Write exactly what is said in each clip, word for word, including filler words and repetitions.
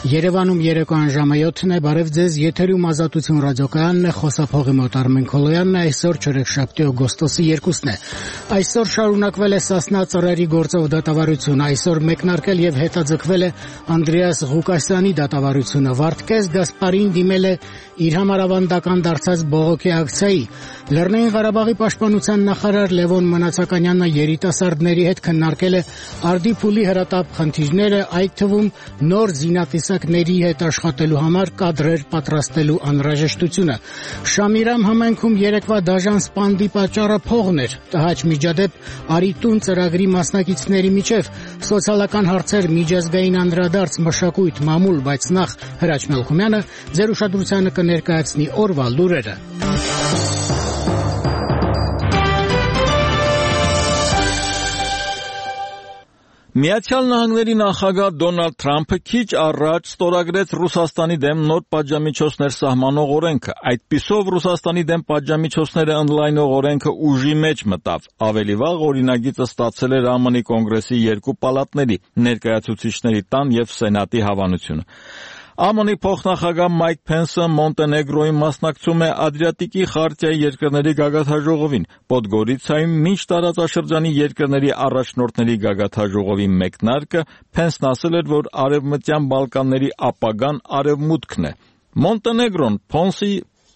Երևանում երեկոյան ժամը յոթն է, բարև ձեզ, եթերում Ազատություն ռադիոկայանն է, խոսափողի մոտ Արմեն Քոլոյանն է, այսօր չորեքշաբթի օգոստոսի երկուսն է։ Այսօր շարունակվել է Սասնա ծռերի գործով դատավարությունը, այսօր մեկնարկել եւ հետաձգվել է Անդրեաս Ղուկասյանի դատավարությունը, Վարդգես Գասպարին դիմել է իր համար ավանդական դարձած բողոքի ակցիայի, Լեռնային Ղարաբաղի պաշտպանության նախարար Լևոն Մնացականյանը երիտասարդների հետ քննարկել է արդի փուլի հրատապ խնդիրները, այդ թվում նոր զինատեսակների հետ աշխատելու համար կադրեր պատրաստելու անհրաժեշտությունը։ Շամիրամ համայնքում երեկվա դաժան սպանդի պատճառը փողն էր։ Տհաճ միջադեպ Արիտուն ծրագրի մասնակիցների միջև սոցիալական հարցեր միջազգային անդրադարձ մշակույթ մամուլ, բայց նախ Հրաչ Մելքումյանը ձեր ուշադրությանը կներկայացնի օրվա լուրերը։ Միացյալ Նահանգների նախագահ Դոնալդ Թրամփը քիչ առաջ ստորագրեց Ռուսաստանի դեմ նոր պատժամիջոցներ սահմանող օրենքը։ Այդպիսով Ռուսաստանի դեմ պատժամիջոցները ընդլայնող օրենքը ուժի մեջ մտավ։ Ավելի վաղ օրինագիծը ստացել էր ԱՄՆ-ի կոնգրեսի երկու պալատների, ներկայացուցիչների տան եւ սենատի հավանությունը։ ԱՄՆ-ի փոխնախագահ Մայք Փենսը Մոնտենեգրոյին մասնակցում է Ադրիատիկի խարտիայի երկրների գագաթնաժողովին։ Պոդգորիցայում մինչ տարածաշրջանի երկրների առաջնորդների գագաթնաժողովի մեկնարկը Փենսն ասել էր, որ Արևմտյան Բալկանների ապագան արևմուտքն է։ Մոնտենեգրոն Փոնսի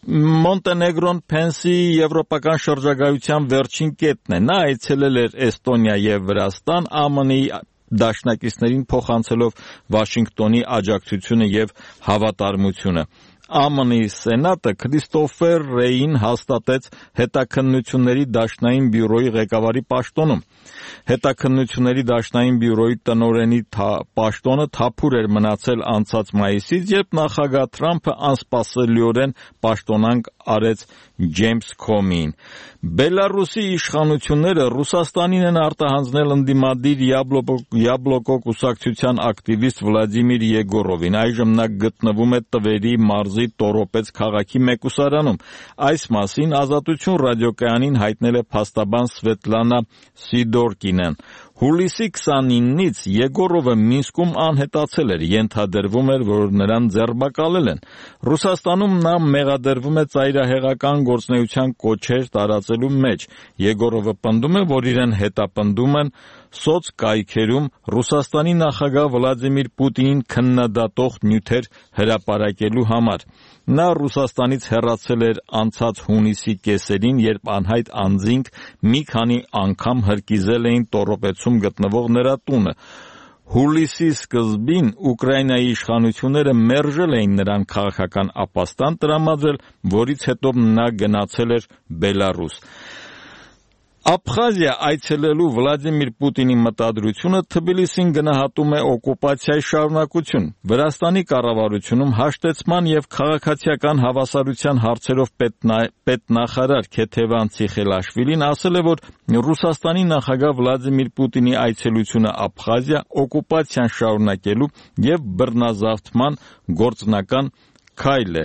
Մոնտենեգրոն Փենսի եվրոպական շրջագայության վերջին կետն է։ Նա այցելել էր Էստոնիա եւ Վրաստան, ԱՄՆ-ի դաշնակիցներին փոխանցելով Վաշինգտոնի աջակցությունը եւ հավատարմությունը։ ԱՄՆ-ի Սենատը Քրիստոֆեր Ռեյին հաստատեց հետաքննությունների դաշնային բյուրոյի ղեկավարի պաշտոնում։ Հետաքննությունների դաշնային բյուրոյի տնօրենի պաշտոնը թափուր էր մնացել անցած մայիսից, երբ նախագահ Թրամփը անսպասելիորեն պաշտոնանկ արեց Ջեյմս Քոմիին։ Բելարուսի իշխանությունները Ռուսաստանին են արտահանձնել ընդդիմադիր Յաբլոկո կուսակցության ակտիվիստ Վլադիմիր Եգորովին։ Այժմ նա գտնվում է Տվերի մարզի Տորոպեց քաղաքի մեկուսարանում։ Այս մասին Ազատություն ռադիոկայանին հայտնել է փաստաբան Սվետլանա Սիդորկինեն։ Հուլիսի քսանինից Եգորովը Մինսկում անհետացել էր, ենթադրվում էր, որ նրան ձերբակալել են։ Ռուսաստանում նա մեղադրվում է ծայրահեղական գործունեության կոչեր տարածելու մեջ։ Եգորովը պնդում է, որ իրեն հետապնդում են սոցկայքերում Ռուսաստանի նախագահ Վլադիմիր Պուտինին քննադատող նյութեր հրապարակելու համար։ Նա Ռուսաստանից հեռացել էր անցած հունիսի կեսերին, երբ անհայտ անձինք մի քանի անգամ հրկիզել էին Տորոպեցում գտնվող նրա տունը։ Հուլիսի սկզբին Ուկրաինայի իշխանությունները մերժել էին նրան քաղաքական ապաստան տրամադրել, որից հետո նա գնացել էր Բելարուս։ Աբխազիա այցելելու Վլադիմիր Պուտինի մտադրությունը Թբիլիսին գնահատում է օկուպացիայի շարունակություն։ Վրաստանի կառավարությունում հաշտեցման եւ քաղաքացիական հավասարության հարցերով պետնախարար Քեթևան Ցիխելաշվիլին ասել է, որ Ռուսաստանի նախագահ Վլադիմիր Պուտինի այցելությունը Աբխազիա օկուպացիան շարունակելու եւ բռնազավթման գործնական քայլ է։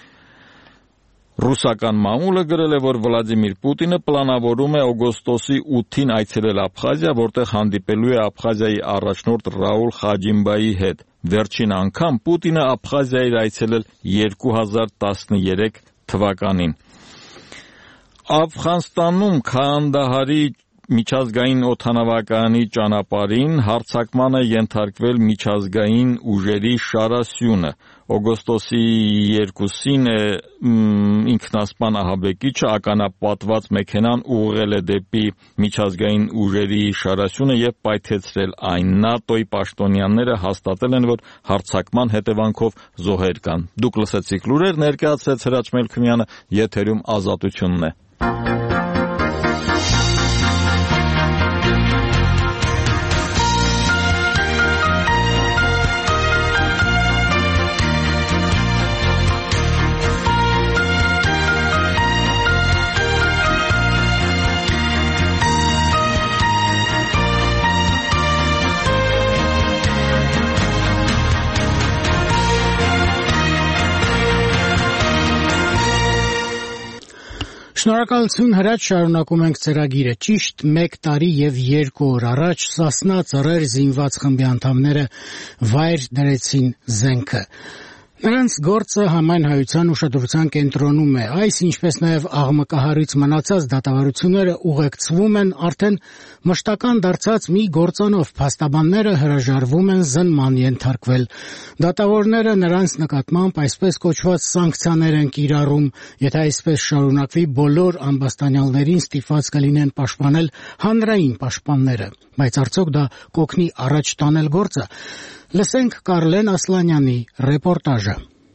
Ռուսական մամուլը գրել է, որ Վլադիմիր Պուտինը պլանավորում է օգոստոսի ութին այցելել Աբխազիա, որտեղ հանդիպելու է Աբխազիայի առաջնորդ Ռաուլ Խաջիմբայի հետ։ Վերջին անգամ Պուտինը Աբխազիա էր այցելել երկու հազար տասներեք թվականին։ Աֆղանստանում Քանդահարի միջազգային օդանավակայանի ճանապարհին հարձակման է ենթարկվել միջազգային ուժերի շարասյունը։ Օգոստոսի երկուսին է ինքնասպան ահաբեկիչը ականապատված մեքենան ուղղել է դեպի միջազգային ուժերի շարասյունը եւ պայթեցրել այն։ ՆԱՏՕ-ի պաշտոնյաները հաստատել են, որ հարձակման հետևանքով զոհեր կան։ Դուք լսեցիք լուրեր, ներկայացրեց Հրաչ Մելքումյանը, եթերում Ազատությունն է։ Շնորհակալություն հրաչ, շարունակում ենք ծրագիրը։ Ճիշտ մեկ տարի եւ երկու օր առաջ Սասնա ծռեր զինված խմբի անդամները վայր դրեցին զենքը։ Նրանց գործը համայն հայության ուշադրության կենտրոնում է։ Այս, ինչպես նաև աղմկահարույց մնացած դատավարությունները ուղեկցվում են արդեն մշտական դարձած մի գործոնով։ Փաստաբանները հրաժարվում են զնման ենթարկվել։ Դատավորները նրանց նկատմամբ այսպես կոչված սանկցիաներ են կիրառում։ Եթե այսպես շարունակվի, բոլոր ամբաստանյալներին ստիպված կլինեն պաշտպանել հանրային պաշտպանները։ Բայց արդյոք դա կօգնի առաջ տանել գործը։ Լսենք Կարլեն Ասլանյանի ռեպորտաժը։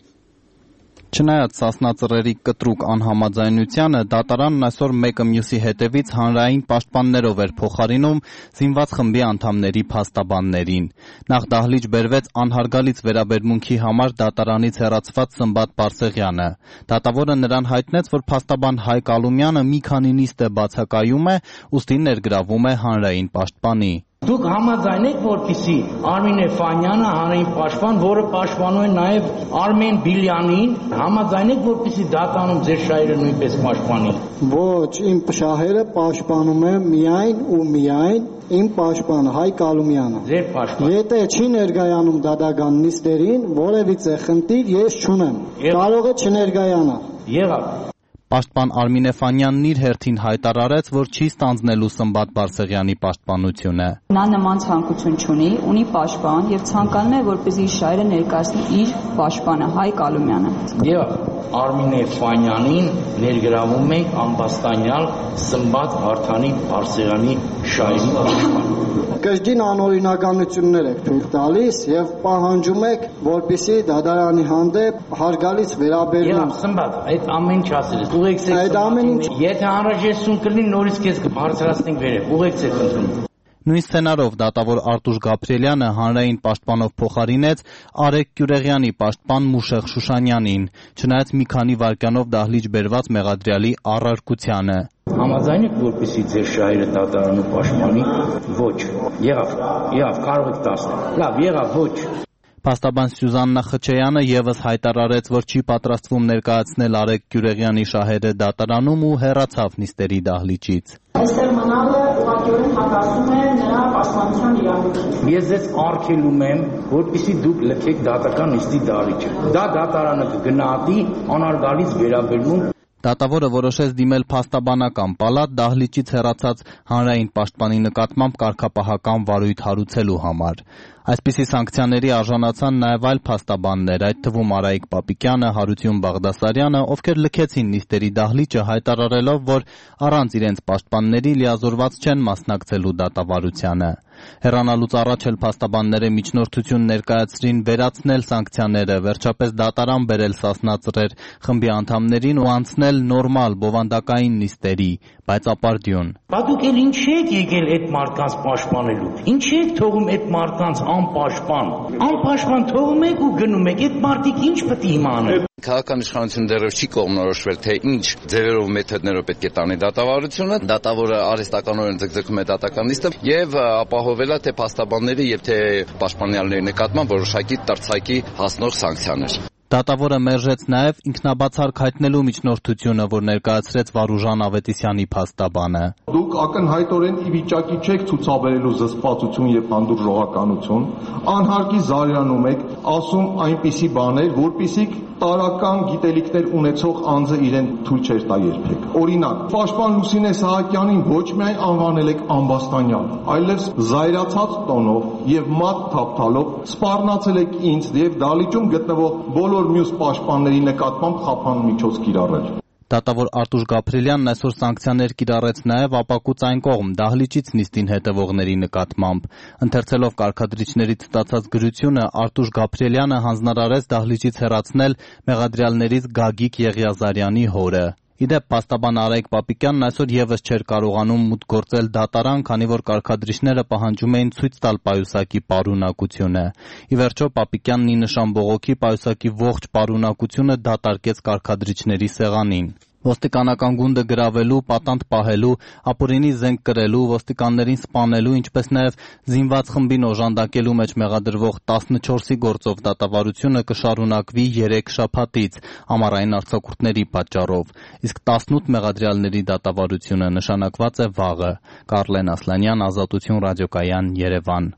Չնայած Սասնա ծռերի կտրուկ անհամաձայնությանը, դատարանն այսօր մեկը մյուսի հետևից հանրային պաշտպաններով էր փոխարինում զինված խմբի անդամների փաստաբաններին։ Նախ դահլիճ բերվեց անհարգալից վերաբերմունքի համար դատարանից հեռացված Սմբատ Բարսեղյանը։ Դատավորը նրան հայտնեց, որ փաստաբան Հայկ Ալումյանը մի քանի նիստ է բացակայում է, ուստի ներգրավում է հանրային պաշտպանի։ Դուք համաձայն եք, որպեսզի Արմինե Ֆանյանը, հանրային պաշտպան, որը պաշտպանում է նաև Արմեն Բիլյանին, համաձայն եք, որպեսզի դատարանում ձեր շահերը նույնպես պաշտպանի։ Ոչ, իմ շահերը պաշտպանում է միայն ու միայն իմ պաշտպանը Հայկ Ալումյանը։ Ձեր պաշտպան։ Եթե չի ներկայանում դատական նիստերին, որևիցե խնդիր ես չունեմ։ Կարող է չներկայանալ։ Եղավ։ Պաշտպան Արմինե Ֆանյանն իր հերթին հայտարարեց, որ չի ստանձնելու Սմբատ Բարսեղյանի պաշտպանությունը։ Նա նման ցանկություն չունի, ունի պաշտպան եւ ցանկանում է, որպեսզի շահերը ներկայացնի իր պաշտպանը Հայկ Ալումյանը։ Եվ Արմինե Ֆանյանին ներգրավում ենք ամբաստանյալ Սմբատ Հարթանի Բարսեղյանի շահերի պաշտպան։ Կրկին անօրինականություններ եք թույլ տալիս եւ պահանջում եք, որպեսզի դատարանի հանդեպ հարգալից վերաբերվում։ Եվ Սմբատ, այդ ամեն չասել։ Ուղեկցեք։ Այդ ամեն ինչ։ Եթե անհրաժեշտություն կլինի, նորից քեզ կբարձրացնենք վերև։ Ուղեկցեք ընդունում։ Նույն սցենարով դատավոր Արտուշ Գաբրիելյանը հանրային պաշտպանով փոխարինեց Արեգ Կյուրեղյանի պաշտպան Մուշեղ Շուշանյանին, չնայած մի քանի վայրկյանով դահլիճ բերված մեղադրյալի առարկությանը։ Համաձայն եք, որպեսզի ձեր շահերը դատարանում պաշտպանի։ Ոչ։ Եղավ, եղավ, կարող եք տասնել։ Լավ, եղավ, ոչ։ Փաստաբան Սյուզաննա Խչեյանը ևս հայտարարեց, որ չի պատրաստվում ներկայացնել Արեգ Կյուրեղյանի շահերը դատարանում ու հեռացավ նիստերի դահլիճից։ Այստեղ մնալը ուղղակիորեն հակասում է նրա պաշտպանության իրավունքին։ Ես ձեզ արգելում եմ, որպեսզի դուք լքեք դատական նիստի դահլիճը։ Դա դատարանը կգնահատի անարգալից վերաբերմունք։ Դատավորը որոշեց դիմել փաստաբանական պալատ դահլիճից հեռացած հանրային պաշտպանի նկատմամբ կարգապահական վարույթ հարուցելու համար։ Այսպիսի սանկցիաների արժանացան նաև այլ փաստաբաններ, այդ թվում Արայիկ Պապիկյանը, Հարություն Բաղդասարյանը, ովքեր լքեցին նիստերի դահլիճը հայտարարելով, որ առանց իրենց պաշտպանների լիազորված չեն մասնակցելու դատավարությանը։ Հեռանալուց առաջ էլ փաստաբանները միջնորդություն ներկայացրին վերացնել սանկցիաները, վերջապես դատարան բերել Սասնա ծռեր խմբի անդամներին ու անցնել նորմալ բովանդակային նիստերի, բայց ապարդյուն։ Բա դուք էլ ինչ եք եկել այդ մարդկանց պաշտպանելու։ Ինչ եք թողում այդ մարդկանց անպաշտպան։ Անպաշտպան թողում եք ու գնում եք, այդ մարդիկ ինչ պետք է իմանան։ Քաղաքական իշխանությունը դեռևս չի կողմնորոշվել, թե ինչ ձևերով մեթոդներով պետք է տանի դատավարությունը։ Դատավորը արհեստականորեն ձգձգում է դատական նիստը եւ ապահովել է թե փաստաբանների եւ թե պաշտպանյալների նկատմամբ որոշակի տրցակի հասնող սանկցիաներ։ Դատավորը մերժեց նաև ինքնաբացարկ հայտնելու միջնորդությունը, որ ներկայացրեց Վարուժան Ավետիսյանի փաստաբանը։ Դուք ակնհայտորեն ի վիճակի չեք ցուցաբերելու զսպվածություն եւ հանդուրժողականություն, անհարկի զարյանում եք, ասում այնպիսի բաներ, որպիսիք տարական գիտելիքներ ունեցող անձը իրեն թույլ չէր տա երբեք։ Օրինակ, պաշտպան Լուսինե Սահակյանին ոչ միայն անվանել եք ամբաստանյալ, այլև զայրացած տոնով եւ մատ թափթալով սպառնացել եք ինձ եւ դալիճում գտնվող բոլոր մյուս պաշտպանների նկատմամբ խափան միջոց կիրառել։ Դատավոր Արտուշ Գաբրիելյանն այսօր սանկցիաներ կիրառեց նաև ապակուց այն կողմ դահլիճից նիստին հետևողների նկատմամբ։ Ընթերցելով կարգադրիչներից ստացած գրությունը, Արտուշ Գաբրիելյանը հանձնարարեց դահլիճից հեռացնել մեղադրյալներից Գագիկ Եղիազարյանի հորը։ Իդեպ փաստաբան Արայիկ Պապիկյանն այսօր ևս չէր կարողանում մուտք գործել դատարան, քանի որ կարգադրիչները պահանջում էին ցույց տալ պայուսակի պարունակությունը։ Ի վերջո Պապիկյանն ի նշան բողոքի պայուսակի ողջ պարունակությունը դատարկեց կարգադրիչների սեղանին։ Ոստիկանական գունդը գրավելու, պատանդ պահելու, ապօրինի զենք կրելու, ոստիկաններին սպանելու, ինչպես նաև զինված խմբին օժանդակելու մեջ մեղադրվող տասնչորսի գործով դատավարությունը կշարունակվի երեք շաբաթից ամառային արձակուրդների պատճառով, իսկ տասնութ մեղադրյալների դատավարությունը նշանակված է վաղը։ Կարլեն Ասլանյան, Ազատություն ռադիոկայան, Երևան։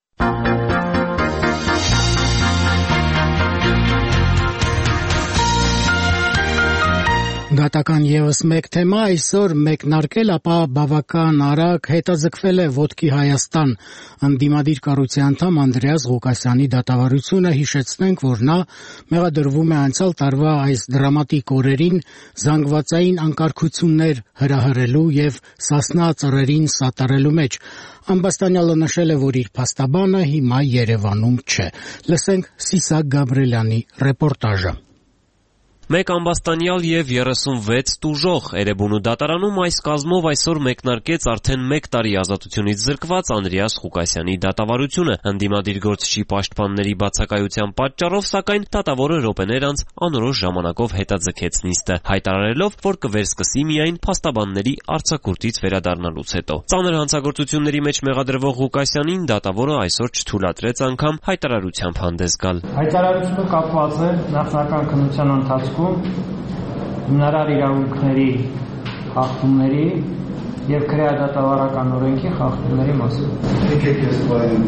Դատական ևս մեկ թեմա այսօր մեկնարկել, ապա բավական արագ հետաձգվել է Ոտքի Հայաստան ընդդիմադիր կառույցի անդամ Անդրեաս Ղուկասյանի դատավարությունը։ Հիշեցնենք, որ նա մեղադրվում է անցյալ տարվա այս դրամատիկ օրերին զանգվածային անկարգություններ հրահրելու եւ Սասնա ծռերին սատարելու մեջ։ Ամբաստանյալը նշել է, որ իր փաստաբանը հիմա Երևանում չէ։ Լսենք Սիսակ Գաբրելյանի ռեպորտաժը։ Մեկ ամբաստանյալ և երեսունվեց տուժող Էրեբունու դատարանում այս կազմով այսօր մեկնարկեց արդեն մեկ տարի ազատությունից զրկված Անդրեաս Ղուկասյանի դատավարությունը։ Ընդդիմադիր գործչի պաշտպանների բացակայության պատճառով, սակայն դատավորը րոպեներ անց անորոշ ժամանակով հետաձգեց նիստը, հայտարարելով, որ կվերսկսի միայն փաստաբանների արձակուրդից վերադառնալուց հետո։ Ծանր հանցագործությունների մեջ մեղադրվող Ղուկասյանին դատավորը այսօր չթույլատրեց անգամ հայտարարությամբ հանդես գալ։ Հայտարարությունը կապված է նախնական քննության ընթացքում հիմնարար իրավունքների խախտումների և քրեադատավարական օրենքի խախտումների մասին։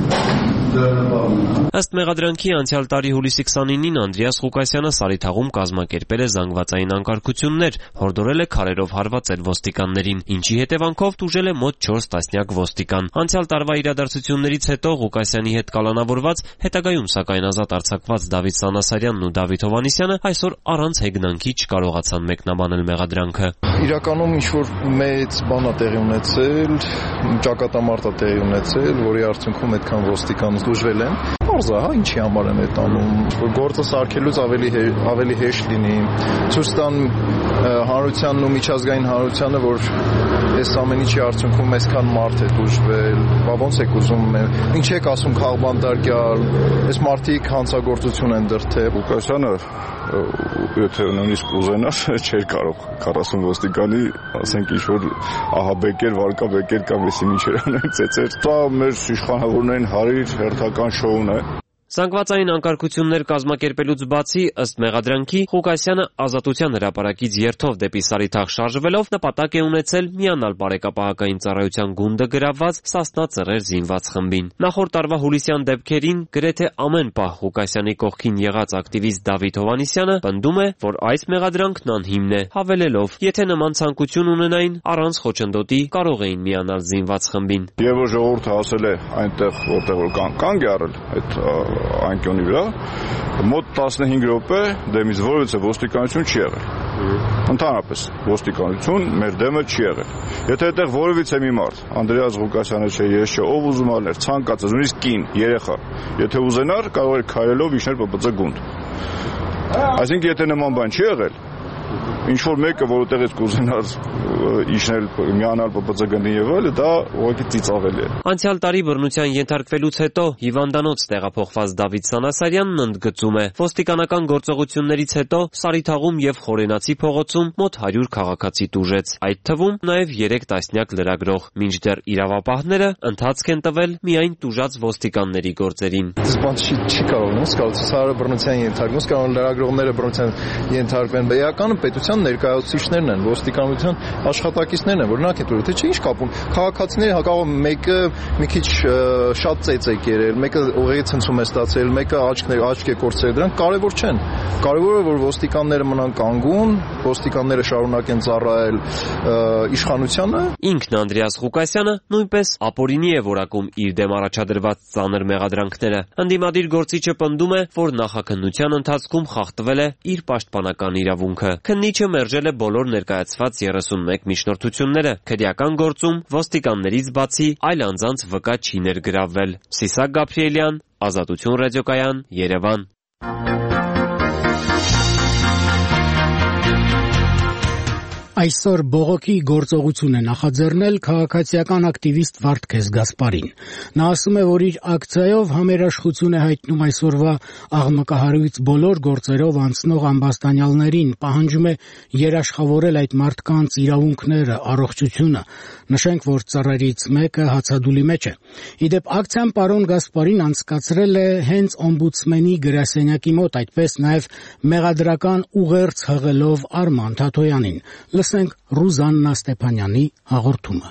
Ըստ մեղադրանքի անցյալ տարի հուլիսի քսանինին Անդրեաս Ղուկասյանը Սարիթաղում կազմակերպել է զանգվածային անկարգություններ, հորդորել է քարերով հարվածել ոստիկաններին, ինչի հետևանքով տուժել է մոտ չորս տասնյակ ոստիկան։ Անցյալ տարվա իրադարձություններից հետո Ղուկասյանի հետ կալանավորված, հետագայում սակայն ազատ արձակված Դավիթ Սանասարյանն ու Դավիթ Հովհաննիսյանը այսօր առանց հեգնանքի չկարողացան մեկնաբանել մեղադրանքը։ Իրականում ինչ-որ մեծ բան է տեղի ունեցել, ճակատամարտ է տեղի ունեցել, որի արդյունքում այդքան ոստիկան դժվել են։ Պարզ է, հա, ինչի համար են այդ անում, որ գործը սարքելուց ավելի ավելի հեշտ լինի, ցույց տան հանրությանն ու միջազգային հանրությանը, որ այս ամեն ինչի արդյունքում այսքան մարդ է դժվել, բա ոնց եք ուզում, ինչ եք ասում քաղբանտարկյալ, այս մարդիկ հանցագործություն են դրդել։ Ղուկասյանը եթե նույնիսկ ուզենար, չէր կարող քառասուն ոստիկանի, ասենք ինչ-որ ահաբեկեր, վարկաբեկեր կամ էսի միջեր անել ծեծեր։ Դա մեր իշխանավորներին հարիր հերթական շոուն է։ Զանգվածային անկարգություններ կազմակերպելուց բացի, ըստ մեղադրանքի, Ղուկասյանը ազատության հրապարակից երթով դեպի Սարիթաղ շարժվելով նպատակ է ունեցել միանալ բարեկապահական ծառայության գունդը գրավված Սասնա ծռեր զինված խմբին։ Նախորդ տարվա հուլիսյան դեպքերին գրեթե ամեն պահ Ղուկասյանի կողքին եղած ակտիվիստ Դավիթ Հովհաննիսյանը պնդում է, որ այս մեղադրանքն անհիմն է, հավելելով, եթե նման ցանկություն ունենային, առանց խոչընդոտի կարող էին միանալ զինված խմբին։ Եվ որ ժողովուրդը հասել է այնտեղ, որտեղ որ կանգ է առել այդ անկյունի վրա, մոտ տասնհինգ րոպե դեմից որևէ ոստիկանություն չի եղել։ Ընդհանրապես ոստիկանություն մեր դեմը չի եղել։ Եթե այդտեղ որևէ մի մարդ, Անդրեաս Ղուկասյանը չէ, ես չէ, ով ուզում ալներ, ցանկացած, նույնիսկ կին, երեխա, եթե ուզենար, կարող էր քայլելով իջնել պ պ ծ գունդ։ Այսինքն եթե նման բան չի եղել, ինչ որ մեկը որտեղից կուզենար իջնել միանալ պ պ ծ գնդին եւ այլը, դա ուղղակի ծիծաղելի է։ Անցյալ տարի բռնության ենթարկվելուց հետո հիվանդանոց տեղափոխված Դավիթ Սանասարյանն ընդգծում է, ոստիկանական գործողություններից հետո Սարիթաղում եւ Խորենացի փողոցում մոտ հարյուր քաղաքացի տուժեց, այդ թվում նաեւ երեք տասնյակ լրագրող, մինչդեռ իրավապահները ընթացք են տվել միայն տուժած ոստիկանների գործերին։ Բան չի չի կարող սկալցուցարը բռնության ենթարկվում, կարող լրագրողները բռնության ենթարկվեն, բեականը պետության ներկայացուցիչներն են, ոստիկանության աշխատակիցներն են, որ նրանք են դուրս, թե չէ ինչ կապ ունի։ Քաղաքացիները հակառակ մեկը մի քիչ շատ ծեծեք երել, մեկը ուղղակի ցնցում է ստացել, մեկը աչքներ աչք է կորցրել, դրանք կարևոր չեն։ Կարևորը որ ոստիկանները մնան կանգուն, ոստիկանները շարունակեն ծառայել իշխանությանը։ Ինքն Անդրեաս Ղուկասյանը նույնպես ապօրինի է որակում իր դեմ առաջադրված ծանր մեղադրանքները։ Ընդդիմադիր գործիչը պնդում է, որ նախաքննության ընթացքում խախտվել է իր պաշտպանական իրավունքը։ Քննիչը մերժել է բոլոր ներկայացված երեսունմեկ միջնորդությունները։ Քրեական գործում ոստիկաններից բացի այլ անձանց վկա չի ներգրավվել։ Սիսակ Գաբրիելյան, Ազատություն ռադիոկայան, Երևան։ Այսօր բողոքի գործողություն է նախաձեռնել քաղաքացիական ակտիվիստ Վարդգես Գասպարին։ Նա ասում է, որ իր ակցիայով համերաշխություն է հայտնում այսօրվա աղմկահարույց բոլոր գործերով անցնող ամբաստանյալներին, պահանջում է երաշխավորել այդ մարդկանց իրավունքները, առողջությունը։ Նշենք, որ ծառերից մեկը հացադուլի մեջ է։ Իդեպ ակցիան պարոն Գասպարին անցկացրել է հենց օմբուդսմենի գրասենյակի մոտ, այդպես նաև մեղադրական ուղերձ հղելով Արման Թաթոյանին։ Լսենք Ռուզաննա Ստեփանյանի հաղորդումը։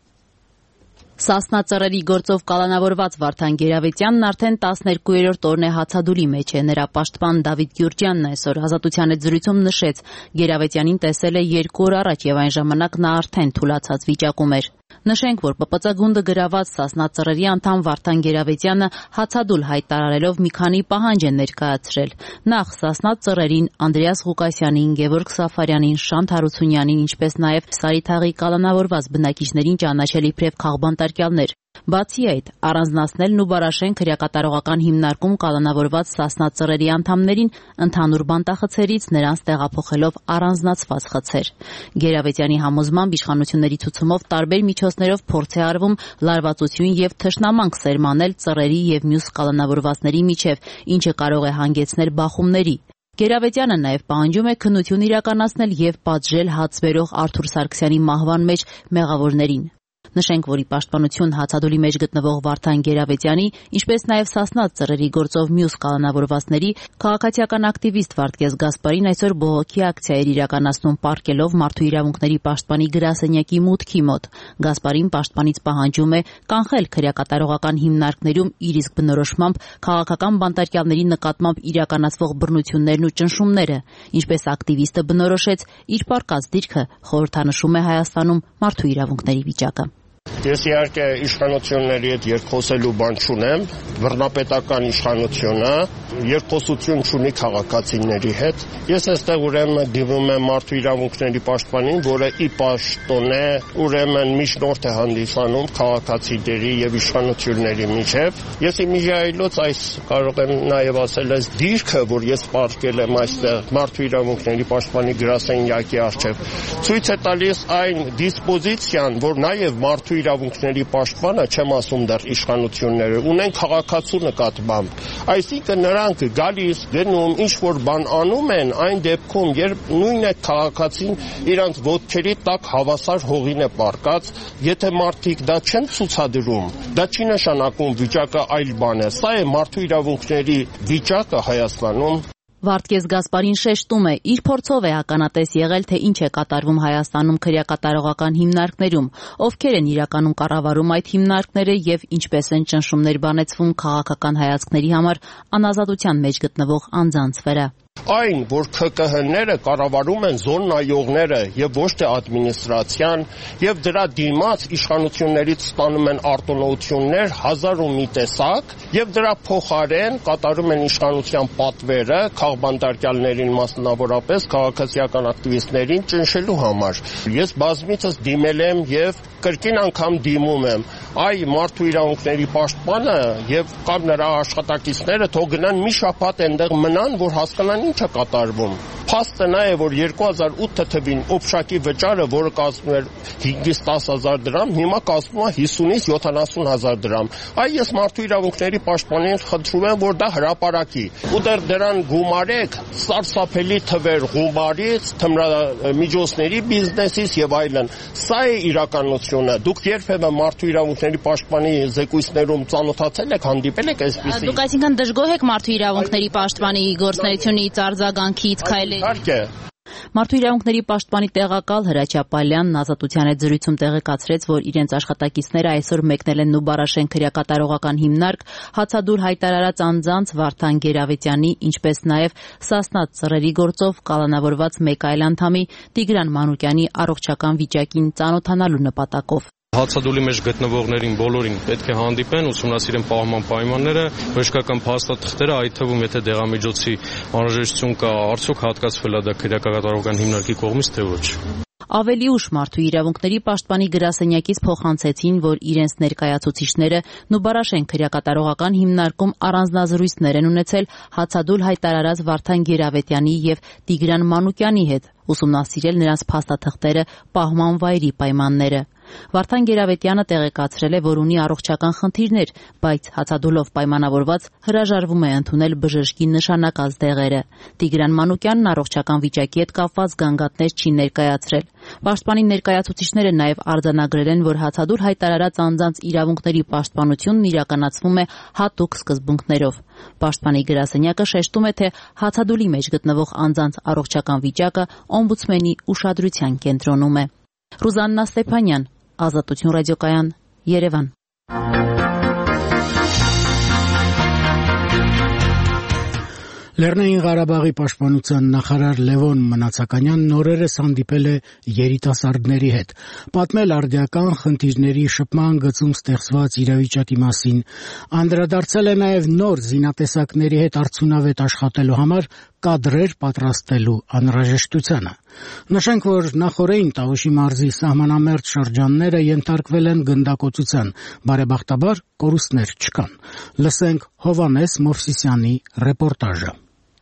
Սասնա ծռերի գործով կալանավորված Վարդան Գերավետյանն արդեն տասներկուերորդ օրն է հացադուլի մեջ է։ Նրա պաշտպան Դավիթ Գյուրջյանն այսօր Ազատության հետ զրույցում նշեց, Գերավետյանին տեսել է երկու օր առաջ եւ այն ժամանակ նա արդեն թուլացած վիճակում էր։ Նշենք, որ Պ Պ Ծ գունդը գրաված Սասնա ծռերի անդամ Վարդան Գերավետյանը հացադուլ հայտարարելով մի քանի պահանջ է ներկայացրել։ Նախ Սասնա ծռերին, Անդրեաս Ղուկասյանին, Գևորգ Սաֆարյանին, Շանթ Հարությունյանին, ինչպես նաև Սարիթաղի կալանավորված բնակիչներին ճանաչել իբրև քաղբանտարկյալներ։ Բացի այդ, առանձնացնելն ու Բարաշենք հրակատարողական հիմնարկում կալանավորված Սասնա ծռերի անդամներին ընդհանուր բանտախցերից նրանց տեղափոխելով առանձնացված խցեր։ Գերավետյանի համոզմամբ իշխանությունների ցուցումով տարբեր միջոցներով փորձ է արվում լարվածություն եւ թշնամանք սերմանել ծռերի եւ մյուս կալանավորվածների միջև, ինչը կարող է հանգեցնել բախումների։ Գերավետյանը նաև պահանջում է քննություն իրականացնել եւ պատժել հաց բերող Արթուր Սարգսյանի մահվան մեջ մեղավորներին։ Նշենք, որ ի պաշտպանություն հացադուլի մեջ գտնվող Վարդան Գերավետյանի, ինչպես նաև Սասնա ծռերի գործով մյուս կալանավորվածների, քաղաքացիական ակտիվիստ Վարդգես Գասպարին այսօր բողոքի ակցիա էր իրականացնում պարկելով Մարդու իրավունքների պաշտպանի գրասենյակի մուտքի մոտ։ Գասպարին պաշտպանից պահանջում է կանխել քրեակատարողական հիմնարկներում իր իսկ բնորոշմամբ քաղաքական բանտարկյալների նկատմամբ իրականացվող բռնություններն ու ճնշումները, ինչպես ակտիվիստը բնորոշեց, իր պարկած դիրքը խորհրդանշում է Հայաստանում մարդու իրավունքների վիճակը։ Ես իհարկե իշխանությունների հետ երկխոսելու բան չունեմ, բռնապետական իշխանությունը երկխոսություն չունի քաղաքացիների հետ։ Ես այստեղ ուրեմն դիմում եմ մարդու իրավունքների պաշտպանին, որը ի պաշտոն է, ուրեմն միջնորդ է հանդիսանում քաղաքացիների եւ իշխանությունների միջև։ Ես իմիջիայլոց այս կարող եմ նաեւ ասել այս դիրքը, որ ես պարտել եմ այստեղ մարդու իրավունքների պաշտպանի գրասենյակի առջև, ցույց է տալիս այն դիսպոզիցիան, որ նաեւ մարդու իրավունքների պաշտպանը, չեմ ասում դեռ իշխանությունները, ունեն քաղաքացու նկատմամբ։ Այսինքն նրանք գալիս, գնում, ինչ որ բան անում են, այն դեպքում, երբ նույն այդ քաղաքացին իրանց ոտքերի տակ հավասար հողին է պառկած, եթե մարդիկ դա չեն ցուցադրում, դա չի նշանակում վիճակը այլ բան է։ Սա է մարդու իրավունքների վիճակը Հայաստանում։ Վարդգես Գասպարին շեշտում է, իր փորձով է ականատես եղել, թե ինչ է կատարվում Հայաստանում քրեակատարողական հիմնարկներում, ովքեր են իրականում կառավարում այդ հիմնարկները եւ ինչպես են ճնշումներ բանեցվում քաղաքական հայացքների համար անազատության մեջ գտնվող անձանց վրա։ Այն, որ K K H-ները կառավարում են զոննայողները եւ ոչ թե ադմինիստրացիան եւ դրա դիմաց իշխանություններից ստանում են արտոնություններ հազար ու մի տեսակ եւ դրա փոխարեն կատարում են իշխանության պատվերը քաղբանտարկյալներին մասնավորապես քաղաքացիական ակտիվիստներին ճնշելու համար։ Ես բազմիցս դիմել եմ եւ կրկին անգամ դիմում եմ այ մարդու իրավունքների պաշտպանը եւ կամ նրա աշխատակիցները թող գնան մի շաբաթ այնտեղ մնան, որ հասկանան ինչ է կատարվում։ Փաստը նա է, որ երկու հազար ութ թվին օփշակի վճարը, որը կազմում էր հինգից տաս հազար դրամ, հիմա կազմում է հիսունից յոթանասուն հազար դրամ։ Այ ես մարդու իրավունքների պաշտպանին խնդրում եմ, որ դա հրապարակի։ Ու դեռ դրան գումարեք սարսափելի թվեր գումարից, թմրամիջոցների բիզնեսից եւ այլն։ Սա է իրականությունը։ Դուք երբեմն մարդու իրավունքների պաշտպանի զեկույցներում ծանոթացել եք, հանդիպել եք այսպիսի։ Դուք այսինքն դժգոհ եք մարդու իրավունքների պաշտպանի գործունեությունից, արձագանքից, քայլերից։ Իհարկե։ Մարդու իրավունքների պաշտպանի տեղակալ Հրաչյա Պալյանն Ազատության հետ զրույցում տեղեկացրեց, որ իրենց աշխատակիցները այսօր մեկնել են Նուբարաշեն քրեակատարողական հիմնարկ հացադուլ հայտարարած անձանց Վարդան Գերավետյանի, ինչպես նաև Սասնա ծռերի գործով կալանավորված մեկ այլ անդամի Տիգրան Մանուկյանի առողջական վիճակին ծանոթանալու նպատակով։ Հացադուլի մեջ գտնվողներին բոլորին պետք է հանդիպեն, ուսումնասիրեն պահման պայմանները, բժշկական փաստաթղթերը, այդ թվում եթե դեղամիջոցի անհրաժեշտություն կա, արդյոք հատկացվել է դա քրեակատարողական հիմնարկի կողմից թե ոչ։ Ավելի ուշ Մարդու իրավունքների պաշտպանի գրասենյակից փոխանցեցին, որ իրենց ներկայացուցիչները Նուբարաշեն քրեակատարողական հիմնարկում առանձնազրույցներ են ունեցել հացադուլ հայտարարած Վարդան Գերավետյանի եւ Տիգրան Մանուկյանի հետ, ուսումնասիրել նրանց փաստաթղթերը, պահման վայրի պայմանները։ Վարդան Գերավետյանը տեղեկացրել է, որ ունի առողջական խնդիրներ, բայց հացադուլով պայմանավորված հրաժարվում է ընդունել բժշկի նշանակած դեղերը։ Տիգրան Մանուկյանն առողջական վիճակի հետ կապված գանգատներ չի ներկայացրել։ Պաշտպանի ներկայացուցիչները նաև արձանագրել են, որ հացադուլ հայտարարած անձանց իրավունքների պաշտպանությունն իրականացվում է հատուկ սկզբունքներով։ Պաշտպանի գրասենյակը շեշտում է, թե հացադուլի մեջ գտնվող անձանց առողջական վիճակը օմբուդսմենի ուշադրության կենտրոնում է։ Ռուզաննա Ստեփանյան, Ազատություն ռադիոկայան, Երևան։ Լեռնային Ղարաբաղի պաշտպանության նախարար Լևոն Մնացականյանն օրերս հանդիպել է երիտասարդների հետ, պատմել արդիական խնդիրների շփման գծում ստեղծված իրավիճակի մասին, անդրադարձել է նաև նոր զինատեսակների հետ արդյունավետ աշխատելու համար կադրեր պատրաստելու անհրաժեշտությանը։ Նշենք, որ նախօրեին Տավուշի մարզի սահմանամերձ շրջանները ենթարկվել են գնդակոծության, բարեբախտաբար կորուստներ չկան։ Լսենք Հովհաննես Մովսիսյանի ռեպորտաժը։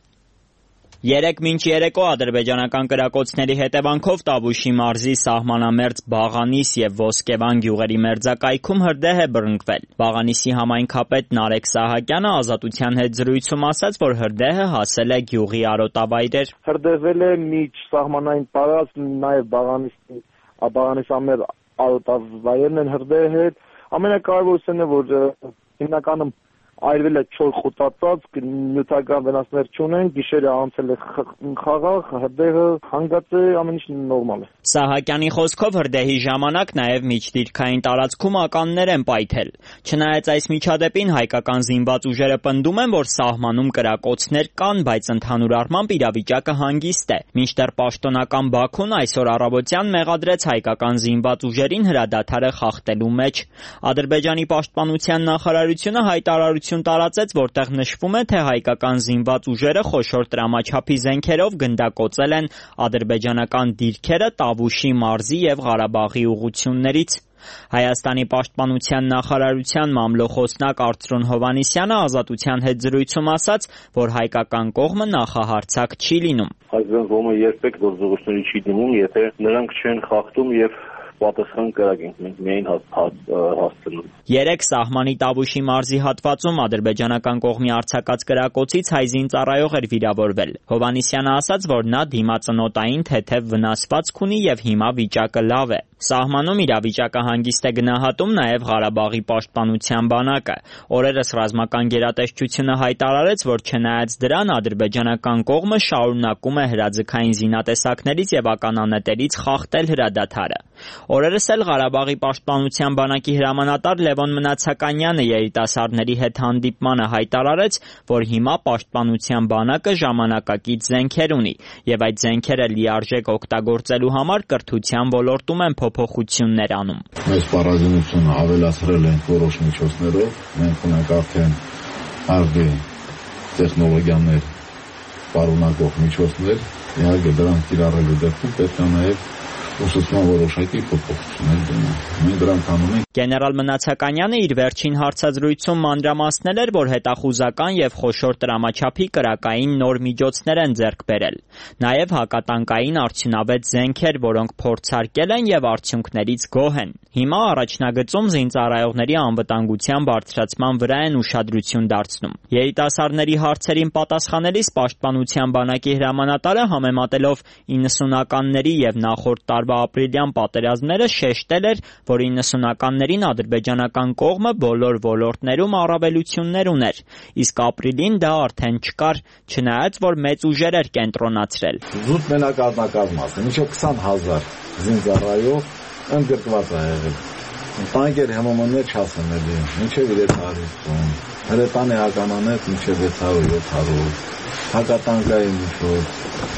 Երեկ մինչ երեկո ադրբեջանական կրակոցների հետևանքով Տավուշի մարզի սահմանամերձ Բաղանիս եւ Ոսկեվան գյուղերի մերձակայքում հրդեհ է բռնկվել։ Բաղանիսի համայնքապետ Նարեկ Սահակյանը Ազատության հետ զրույցում ասաց, որ հրդեհը հասել է գյուղի արոտավայրեր։ Հրդեհվել է միջ սահմանային տարածք, նաեւ Բաղանիսի Բաղանիսամեր արոտավայրերն են հրդեհել։ Ամենակարևորն է, որ հիմնականում այրվել է չոր խոտածած, նյութական վնասներ չունեն, գիշերը անցել է խաղաղ, հրդեհը հանգած է, ամեն ինչ նորմալ է։ Սահակյանի խոսքով հրդեհի ժամանակ նաև միջդիրքային տարածքում ականներ են պայթել։ Չնայած այս միջադեպին հայկական զինված ուժերը պնդում են, որ սահմանում կրակոցներ կան, բայց ընդհանուր առմամբ իրավիճակը հանգիստ է։ Մինչդեռ պաշտոնական Բաքուն այսօր առավոտյան մեղադրեց հայկական զինված ուժերին հրադադարը խախտելու մեջ։ Ադրբեջանի պաշտպանության նախարարությունը հայտարարություն տարածեց, որտեղ նշվում է, թե հայկական զինված ուժերը խոշոր տրամաչափի զենքերով գնդակոծել են ադրբեջանական դիրքերը Տավուշի մարզի եւ Ղարաբաղի ուղղություններից։ Հայաստանի պաշտպանության նախարարության մամլոխոսնակ Արծրուն Հովհաննիսյանը Ազատության հետ զրույցում ասաց, որ հայկական կողմը նախահարձակ չի լինում։ Հայկական կողմը երբեք գործողությունների չի դիմում, եթե նրանք չեն խախտում եւ պատասխան կրակ ենք մենք միայն հասցնում։ Երեք սահմանի Տավուշի մարզի հատվածում ադրբեջանական կողմի արձակած կրակոցից հայ զինծառայող էր վիրավորվել։ Հովհաննիսյանը ասաց, որ նա դիմածնոտային թեթև վնասվածք ունի եւ հիմա վիճակը լավ է։ Սահմանում իրավիճակը հանգիստ է գնահատում նաև Ղարաբաղի պաշտպանության բանակը։ Օրերս ռազմական գերատեսչությունը հայտարարեց, որ չնայած դրան ադրբեջանական կողմը շարունակում է հրաձգային զինատեսակներից եւ ականանետերից խախտել հրադադարը։ Օրերս էլ Ղարաբաղի պաշտպանության բանակի հրամանատար Լևոն Մնացականյանը երիտասարդների հետ հանդիպմանը հայտարարեց, որ հիմա պաշտպանության բանակը ժամանակակից զենքեր ունի եւ այդ զենքերը լիարժեք օգտագործելու համար կրթության ոլորտում են փոփոխություններ անում։ Այս պարագայնությունը ավելացրել են որոշ միջոցներով, մենք ունենք արդեն արդի տեխնոլոգիաներ պարունակող միջոցներ, իհարկե դրանք կիրառելու դեպքում պետք է նաև ուսուցման որոշակի փոփոխություններ դնել։ Մենք դրանք անում ենք։ Գեներալ Մնացականյանը իր վերջին հարցազրույցում մանրամասնել էր, որ հետախուզական եւ խոշոր տրամաչափի կրակային նոր միջոցներ են ձեռք բերել։ Նաեւ հակատանկային արդյունավետ զենքեր, որոնք փորձարկել են եւ արդյունքներից գոհ են։ Հիմա առաջնագծում զինծառայողների անվտանգության բարձրացման վրա են ուշադրություն դարձնում։ Երիտասարդների հարցերին պատասխանելիս պաշտպանության բանակի հրամանատարը համեմատելով իննսունականների եւ նախորդ տարվա ապրիլյան պատերազմները շեշտել էր, որ իննսունականներին ադրբեջանական կողմը բոլոր ոլորտներում առավելություններ ուներ, իսկ ապրիլին դա արդեն չկար, չնայած որ մեծ ուժեր էր կենտրոնացրել։ Զուտ մենակազմակազմ ասեմ, մինչև քսան հազար զինծառայող ընդգրկված է եղել։ Տանկեր համոմաններ չասեմ էլի, մինչև երեք հարյուր, հրետանի ականաներ մինչև վեց հարյուր յոթ հարյուր, հակատանկային միջոց,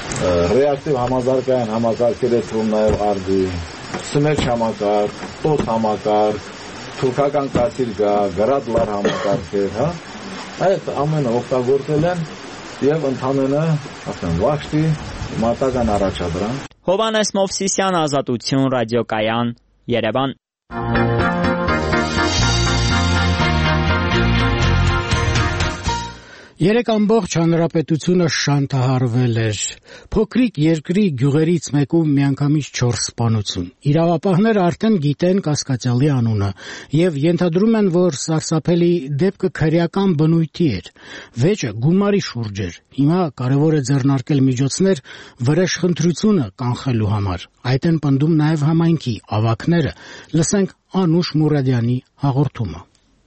ռեակտիվ համազարգային համակարգեր է թվում նաև արդի, սմերչ համակարգ, տոս համակարգ, թուրքական կասիր գա, գրադլար համակարգեր, հա, այդ ամենը օգտագործել են եւ ընդհանրապես ասեմ վաշտի մատական առաջադրանք։ Հովանես Մովսիսյան, Ազատություն, ռադիոկայան, Երևան։ Երեք ամբողջ հանրապետությունը շանթահարվել էր։ Փոքրիկ երկրի գյուղերից մեկում միանգամից չորս սպանություն։ Իրավապահները արդեն գիտեն կասկածյալի անունը եւ ենթադրում են, որ սարսափելի դեպքը քրեական բնույթի էր։ Վեճը գումարի շուրջ էր։ Հիմա կարևոր է ձեռնարկել միջոցներ վրեժխնդրությունը կանխելու համար։ Այդ են պնդում նաեւ համայնքի ավագները։ Լսենք Անուշ Մուրադյանի հաղորդումը։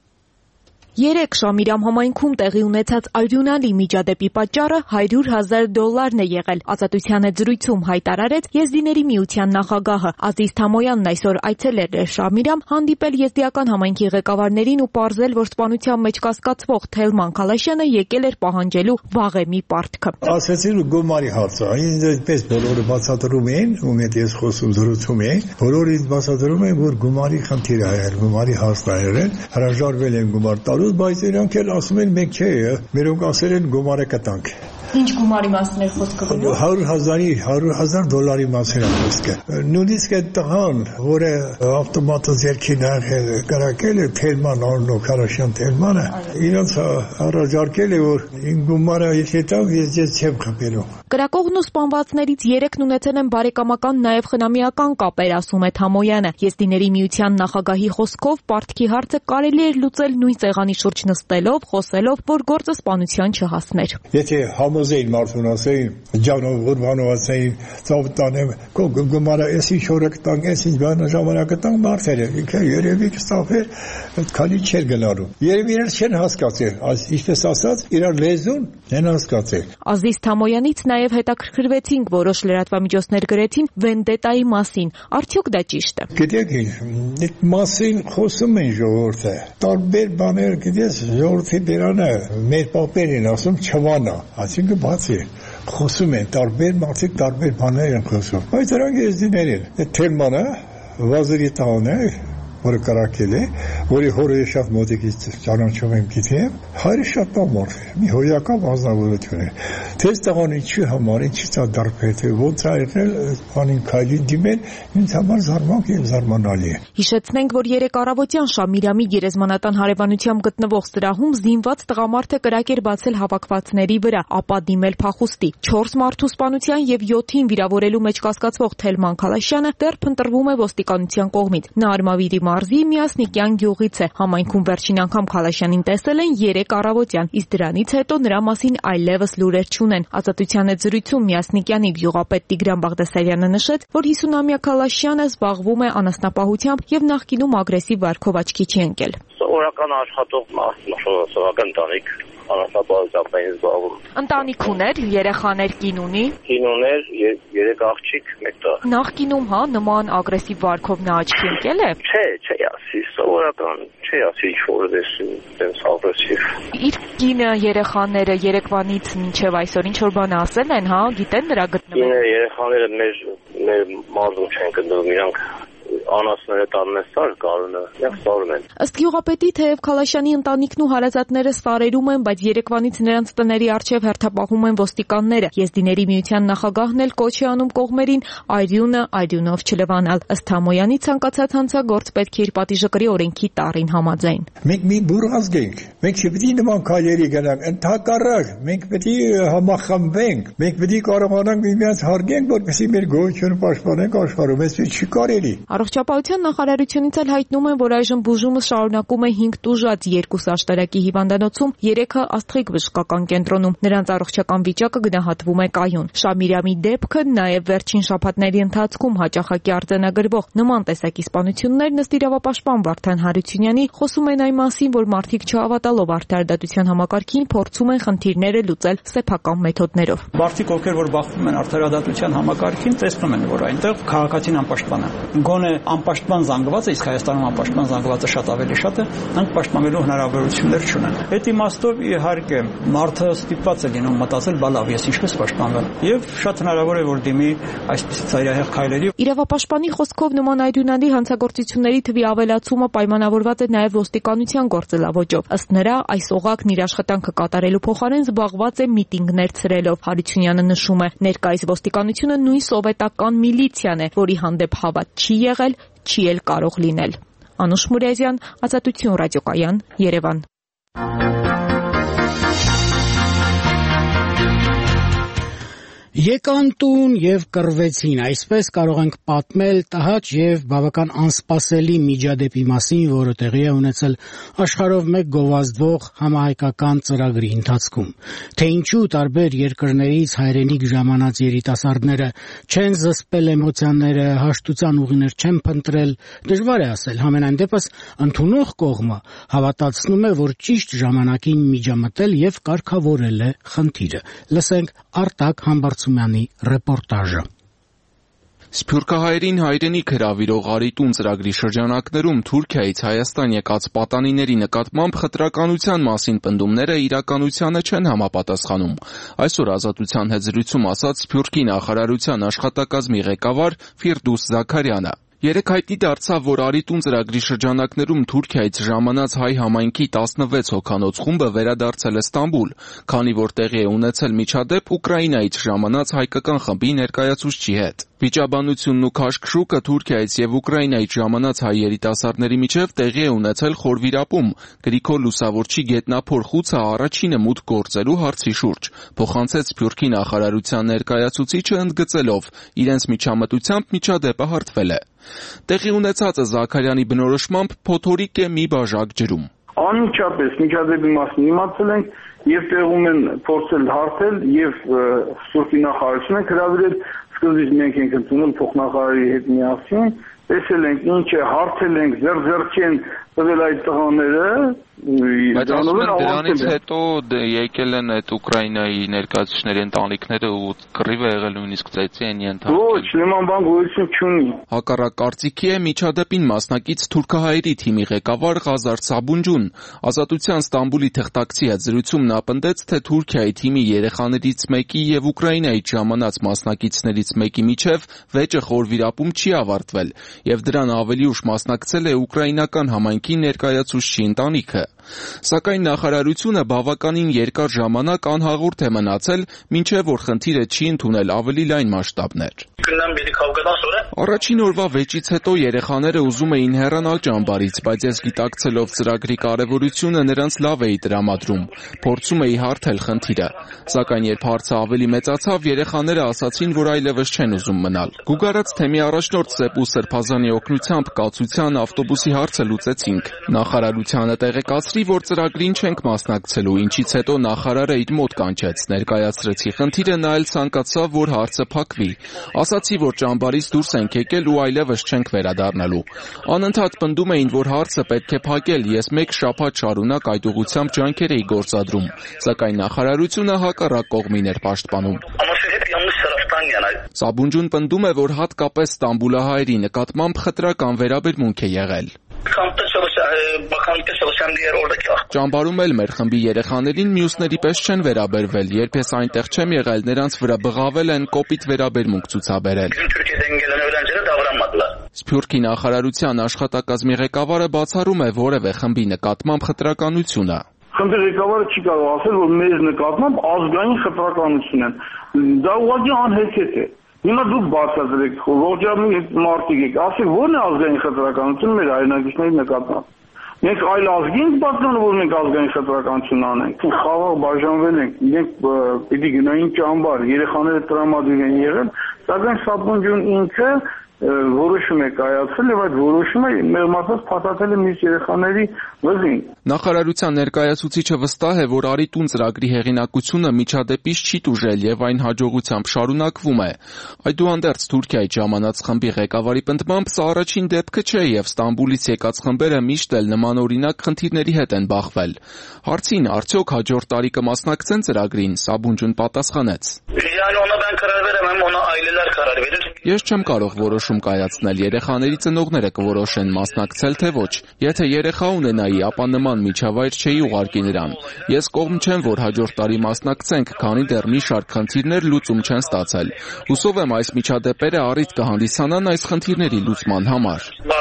Երեք Շամիրամ համայնքում տեղի ունեցած արյունալի միջադեպի պատճառը հարյուր հազար դոլարն է եղել։ Ազատության զրույցում հայտարարեց Եզդիների միության նախագահը Ազիզ Թամոյանն այսօր այցելել էր Շամիրամ, հանդիպել եզդիական համայնքի ղեկավարներին ու պարզել, որ սպանության մեջ կասկածվող Թելման Քալաշյանը եկել էր պահանջելու վաղեմի պարտքը։ Ասեցին գումարի հարցը, ինձ այդպես բոլորը բացատրում էին, ում հետ ես խոսում զրուցում էին, բոլորը ինձ բացատրում էին, որ գումարի խնդիր է եղել, գումարի հարցն է եղել, հրաժարվել են գումար տալու, բայց իրանք էլ ասում են մենք չէ, մերոնք ասել են գումարը կտանք։ Ինչ գումարի մասին է խոսքը գնում։ հարյուր հազարի, հարյուր հազար դոլարի մասին է խոսքը։ Նույնիսկ այդ տղան, որը ավտոմատը ձեռքին աղել կրակել է Թելման անունով Քալաշյան Թելմանը, իրենց առաջարկել է, որ ին գումարը եթե տավ, ես ես չեմ խփելու։ Կրակողն ու սպանվածներից երեքն ունեցել են բարեկամական նաև խնամիական կապեր, ասում է Թամոյանը։ Եզդիների միության նախագահի խոսքով պարտքի հարցը կարելի էր լուծել նույն սեղանի շուրջ նստելով, խոսելով, որ գործը սպանության չհասներ։ Եթե համոզեին մարդուն ասեին, ջանով ուրբանով ասեին, ծով տանեմ, քո գումարը էսի շորը կտանք, էսի բանը ժամանակը տանք մարդերը, ինքը երևի կստափեր, քանի չեր գնալու։ Երևի իրար չեն հասկացել, ինչպես ասած, իրար լեզուն չեն հասկացել։ Ազիզ Թամոյանից նաև հետաքրքրվեցինք, որոշ լրատվամիջոցներ գրեցին վենդետայի մասին։ Արդյոք դա ճիշտ է։ Գիտեք, այդ մասին խոսում են ժողովուրդը։ Տարբեր բաներ, գիտես, ժողովրդի դերանը մեր պապերին ասում չվանա, այսինքն բացի խոսում են, տարբեր մարդիկ տարբեր բաներ են խոսում։ Բայց դրանք եզդիներ են։ Այդ Թելմանը վազերի տան է, որը կրակել է, որի հորը շատ մոտիկից ճանաչում եմ գիտեմ, հայրը շատ ամորֆ է, մի հոյակապ անձնավորություն է։ Թեզ տղան ինչի համար, ինչի ցա դարբեր է, ոնց է եղել, բանին քայլին դիմել, ինձ համար զարմանք եւ զարմանալի է։ Հիշեցնենք, որ երեք առավոտյան Շամիրամի գերեզմանատան հարևանությամբ գտնվող սրահում զինված տղամարդը կրակ էր բացել հավաքվածների վրա, ապա դիմել փախուստի։ Չորս մարդու սպանության եւ յոթին վիրավորելու մեջ կասկածվող Թելման Քալաշյանը դեռ փնտրվում է ոստիկանության կողմից։ Նա Արմավիրի մարզի Միասնիկյան գյուղից է։ Համայնքում վերջին անգամ Քալաշյանին տեսել են երեք առավոտյան, իսկ դրանից հետո նրա մասին այլևս լուրեր չունեն։ Ազատության հետ զրույցում Միասնիկյանի գյուղապետ Տիգրան Բաղդասարյանը նշեց, որ հիսունամյա Քալաշյանը զբաղվում է անասնապահությամբ եւ նախկինում ագրեսիվ վարքով աչքի չի ընկել։ Սովորական աշխատող մարդ, սովորական ընտանիք, անասնապահությամբ էին զբաղվում։ Ընտանիք ուներ, երեխաներ, կին ունի։ Կին ուներ, երեք աղջիկ, մեկ տղա։ Նախկինում հա նման ագրեսիվ վարքով նա աչքի ընկել է։ Չէ, չէ, ասի, սովորական, չէ, ասի ինչ-որ դες ագրեսիվ։ Իր կինը, երեխաները երեկվանից մինչև այսօր ինչ-որ բան ասել են, հա, գիտեն նրա գտնվելը։ Կինը, երեխաները մեր մեր մարզում չեն գտնվում, իրանք անասները տանում են սար, գարունը, եւ սարում են։ Ըստ գյուղապետի, թեև Քալաշյանի ընտանիքն ու հարազատները սարերում են, բայց երեկվանից նրանց տների առջև հերթապահում են ոստիկանները։ Եզդիների միության նախագահն էլ կոչ է անում կողմերին արյունը արյունով չլվանալ։ Ըստ Թամոյանի ցանկացած հանցագործ պետք է իր պատիժը կրի օրենքի տառին համաձայն։ Մենք մի բուրազգ ենք, մենք չպետք է նման քայլերի գնանք, ընդհակառակ, մենք պետք է համախմբենք, մենք պետք է կարողանանք միմյանց հարգենք, որպեսզի մեր գոյությունը պաշտպանենք աշխարհում, այսպես չի կարելի։ Առողջապահության նախարարությունից էլ հայտնում են, որ այժմ բուժումը շարունակում է հինգ տուժած, երկու աշտարակի հիվանդանոցում, երեքը Աստղիկ բժշկական կենտրոնում։ Նրանց առողջական վիճակը գնահատվում է կայուն։ Շամիրամի դեպքը նաև վերջին շաբաթների ընթացքում հաճախակի արձանագրվող նման տեսակի սպանություններն ըստ իրավապաշտպան Վարդան Հարությունյանի խոսում են այն մասին, որ մարդիկ չհավատալով արդարադատության համակարգին փորձում են խնդիրները լուծել սեփական մեթոդներով։ Մարդիկ, ովքեր որ բախվում են արդարադատության համակարգին, տեսնում են, որ այնտեղ քաղաքացին անպաշտպան է։ Գոնե անպաշտպան զանգվածը, իսկ Հայաստանում անպաշտպան զանգվածը շատ ավելի շատ է, նրանք պաշտպանելու հնարավորություններ չունեն։ Այդ իմաստով իհարկե մարդը ստիպված է լինում մտածել, բա լավ, ես ինչպես պաշտպանվեմ։ Եվ շատ հնարավոր է, որ դիմի այսպիսի ծայրահեղ քայլերի։ Իրավապաշտպանի խոսքով նման այդունանի հանցագործությունների թվի ավելացումը պայմանավորված է նաև ոստիկանության գործելավոճով։ Ըստ նրա, այս օղակն իր աշխատանքը կատարելու փոխարեն զբաղված է միտինգներ ցրելով։ Հարությունյանը նշում է, ներկայիս ոստիկանությունը նույն սովետական միլիցիան է, որի հանդեպ հավատ չի եղել, չի էլ կարող լինել։ Անուշ Մուրեզյան, Ազատություն ռադիոկայան, Երևան։ Եկան տուն եւ կռվեցին, այսպես կարող ենք պատմել տհաճ եւ բավական անսպասելի միջադեպի մասին, որը տեղի է ունեցել աշխարհով մեկ գովազդվող համահայկական ծրագրի ընթացքում։ Թե ինչու տարբեր երկրներից հայրենիք ժամանած երիտասարդները չեն զսպել էմոցիաները, հաշտության ուղիներ չեն փնտրել, դժվար է ասել, համենայն դեպս ընդունող կողմը հավատացնում է, որ ճիշտ ժամանակին միջամտել եւ կարգավորել է խնդիրը։ Լսենք Արտակ Համբարձումյանի ռեպորտաժը։ Սփյուռքահայերին հայրենիք հրավիրող Արիտուն ծրագրի շրջանակներում Թուրքիայից Հայաստան եկած պատանիների նկատմամբ խտրականության մասին պնդումները իրականությանը չեն համապատասխանում։ Այսօր Ազատության հետ զրույցում ասաց Սփյուռքի նախարարության աշխատակազմի ղեկավար Ֆիրդուս Զաքարյանը։ Երեկ հայտնի դարձավ, որ Արիտուն ծրագրի շրջանակներում Թուրքիայից ժամանած հայ համայնքի տասնվեց հոգանոց խումբը վերադարձել է Ստամբուլ, քանի որ տեղի է ունեցել միջադեպ Ուկրաինայից ժամանած հայկական խմբի ներկայացուցչի հետ։ Վիճաբանությունն ու քաշքշուկը Թուրքիայից եւ Ուկրաինայից ժամանած հայ երիտասարդների միջև տեղի է ունեցել խորվիրապում, Գրիգոր Լուսավորչի գետնափոր խուցը առաջինը մուտք գործելու հարցի շուրջ, փոխանցեց Սփյուռքի նախարարության ներկայացուցիչը ընդգծելով, իրենց միջամտությամբ միջադեպը հարթվել է։ Տեղի ունեցածը Զաքարյանի բնորոշմամբ փոթորիկ է մի բաժակ ջրում։ Անմիջապես միջադեպի մասին իմացել ենք եւ տեղում են փորձել հարթել եւ Սփյուռքի նախարարությունը հրավիրել, սկզբից մենք ենք ընդունել փոխնախարարի հետ միասին, տեսել ենք ինչ է, հարթել ենք, ձեռ-ձեռք են տվել այդ տղաները։ Բայց դրանից հետո եկել են այդ Ուկրաինայի ներկայացուցիչների ընտանիքները ու կռիվ է եղել, նույնիսկ ծեծի են ենթարկել։ Ոչ, նման բան գոյություն չունի։ Հակառակ կարծիքի է միջադեպին մասնակից թուրքահայերի թիմի ղեկավար Ղազար Սաբունջուն։ Ազատության Ստամբուլի թղթակցի հետ զրույցում նա պնդեց, թե Թուրքիայի թիմի երեխաներից մեկի եւ Ուկրաինայից ժամանած մասնակիցներից մեկի միջև վեճը խորվիրապում չի ավարտվել եւ դրան ավելի ուշ մասնակցել է ուկրաինական համայնքի ներկայացուցչի ընտանիքը։ Սակայն նախարարությունը բավականին երկար ժամանակ անհաղորդ է մնացել, մինչև որ խնդիրը չի ընդունել ավելի լայն մասշտաբներ։ Առաջին օրվա վեճից հետո երեխաները ուզում էին հեռանալ ճամբարից, բայց ես գիտակցելով ծրագրի կարևորությունը նրանց լավ էի տրամադրում, փորձում էի հարթել խնդիրը։ Սակայն երբ հարցը ավելի մեծացավ, երեխաները ասացին, որ այլևս չեն ուզում մնալ։ Գուգարած թեմի առաջնորդ Սեպու Սրբազանի օգնությամբ կացության ավտոբուսի հարցը լուծեցինք։ Նախարարությանը տեղեկացրի, որ ծրագրին չենք մասնակցելու, ինչից հետո նախարարը իր մոտ կանչեց, ներկայացրեցի խնդիրը, նա էլ ցանկացավ, որ հարցը փակվի։ Ասացի, որ ճամբարից դուրս ենք եկել ու այլևս չենք վերադառնալու։ Անընդհատ պնդում էին, որ հարցը պետք է փակել, ես մեկ շաբաթ շարունակ այդ ուղղությամբ ջանքեր էի գործադրում, սակայն նախարարությունը հակառակ կողմին էր պաշտպանում։ Սաբունջուն պնդում է, որ հատկապես ստամբուլահայերի նկատմամբ խտրական վերաբերմունք է եղել։ Ճամբարում էլ մեր խմբի երեխաներին մյուսների պես չեն վերաբերվել, երբ ես այնտեղ չեմ եղել, նրանց վրա բղավել են, կոպիտ վերաբերմունք ցուցաբերել։ Սփյուռքի նախարարության աշխատակազմի ղեկավարը բացառում է որևէ խմբի նկատմամբ խտրականությունը։ Խմբի ղեկավարը չի կարող ասել, որ մեր նկատմամբ ազգային խտրականություն են։ Դա ուղղակի անհեքեթ է։ Հիմա դուք բացատրեք, ողջամիտ մարդիկ եք, ասեք ո՞րն է ազգային խտրականությունը մեր հայրենակիցների նկատմամբ։ Մենք այլ ազգի ենք պատկանում, որ մենք ազգային խտրականություն անենք։ Խաղաղ բաժանվել ենք, իրենք պիտի գնային ճամբար, երեխաները տրամադրել են եղել, սակայն Սաբունջուն ինքը որոշում է կայացել եւ այդ որոշումը մեղմացած փաթաթել է մյուս երեխաների վզին։ Նախարարության ներկայացուցիչը վստահ է, որ Արիտուն ծրագրի հեղինակությունը միջադեպից չի տուժել եւ այն հաջողությամբ շարունակվում է։ Այդուհանդերձ Թուրքիայի ժամանած խմբի ղեկավարի պնդմամբ սա առաջին դեպքը չէ եւ Ստամբուլից եկած խմբերը միշտ էլ նմանօրինակ խնդիրների հետ են բախվել։ Հարցին արդյոք հաջորդ տարի կմասնակցեն ծրագրին, Սաբունջուն պատասխանեց. Yani ona ben karar veremem, ona aileler karar verir. Ես չեմ կարող որոշում կայացնել, երեխաների ծնողները կորոշեն մասնակցել թե ոչ։ Եթե երեխա ունենայի, ապա նման միջավայր չէի ուղարկի նրան։ Ես կողմ չեմ, որ հաջորդ տարի մասնակցենք, քանի դեռ մի շարք խնդիրներ լուծում չեն ստացել։ Հուսով եմ այս միջադեպերը առիթ կհանդիսանան այս խնդիրների լուծման համար։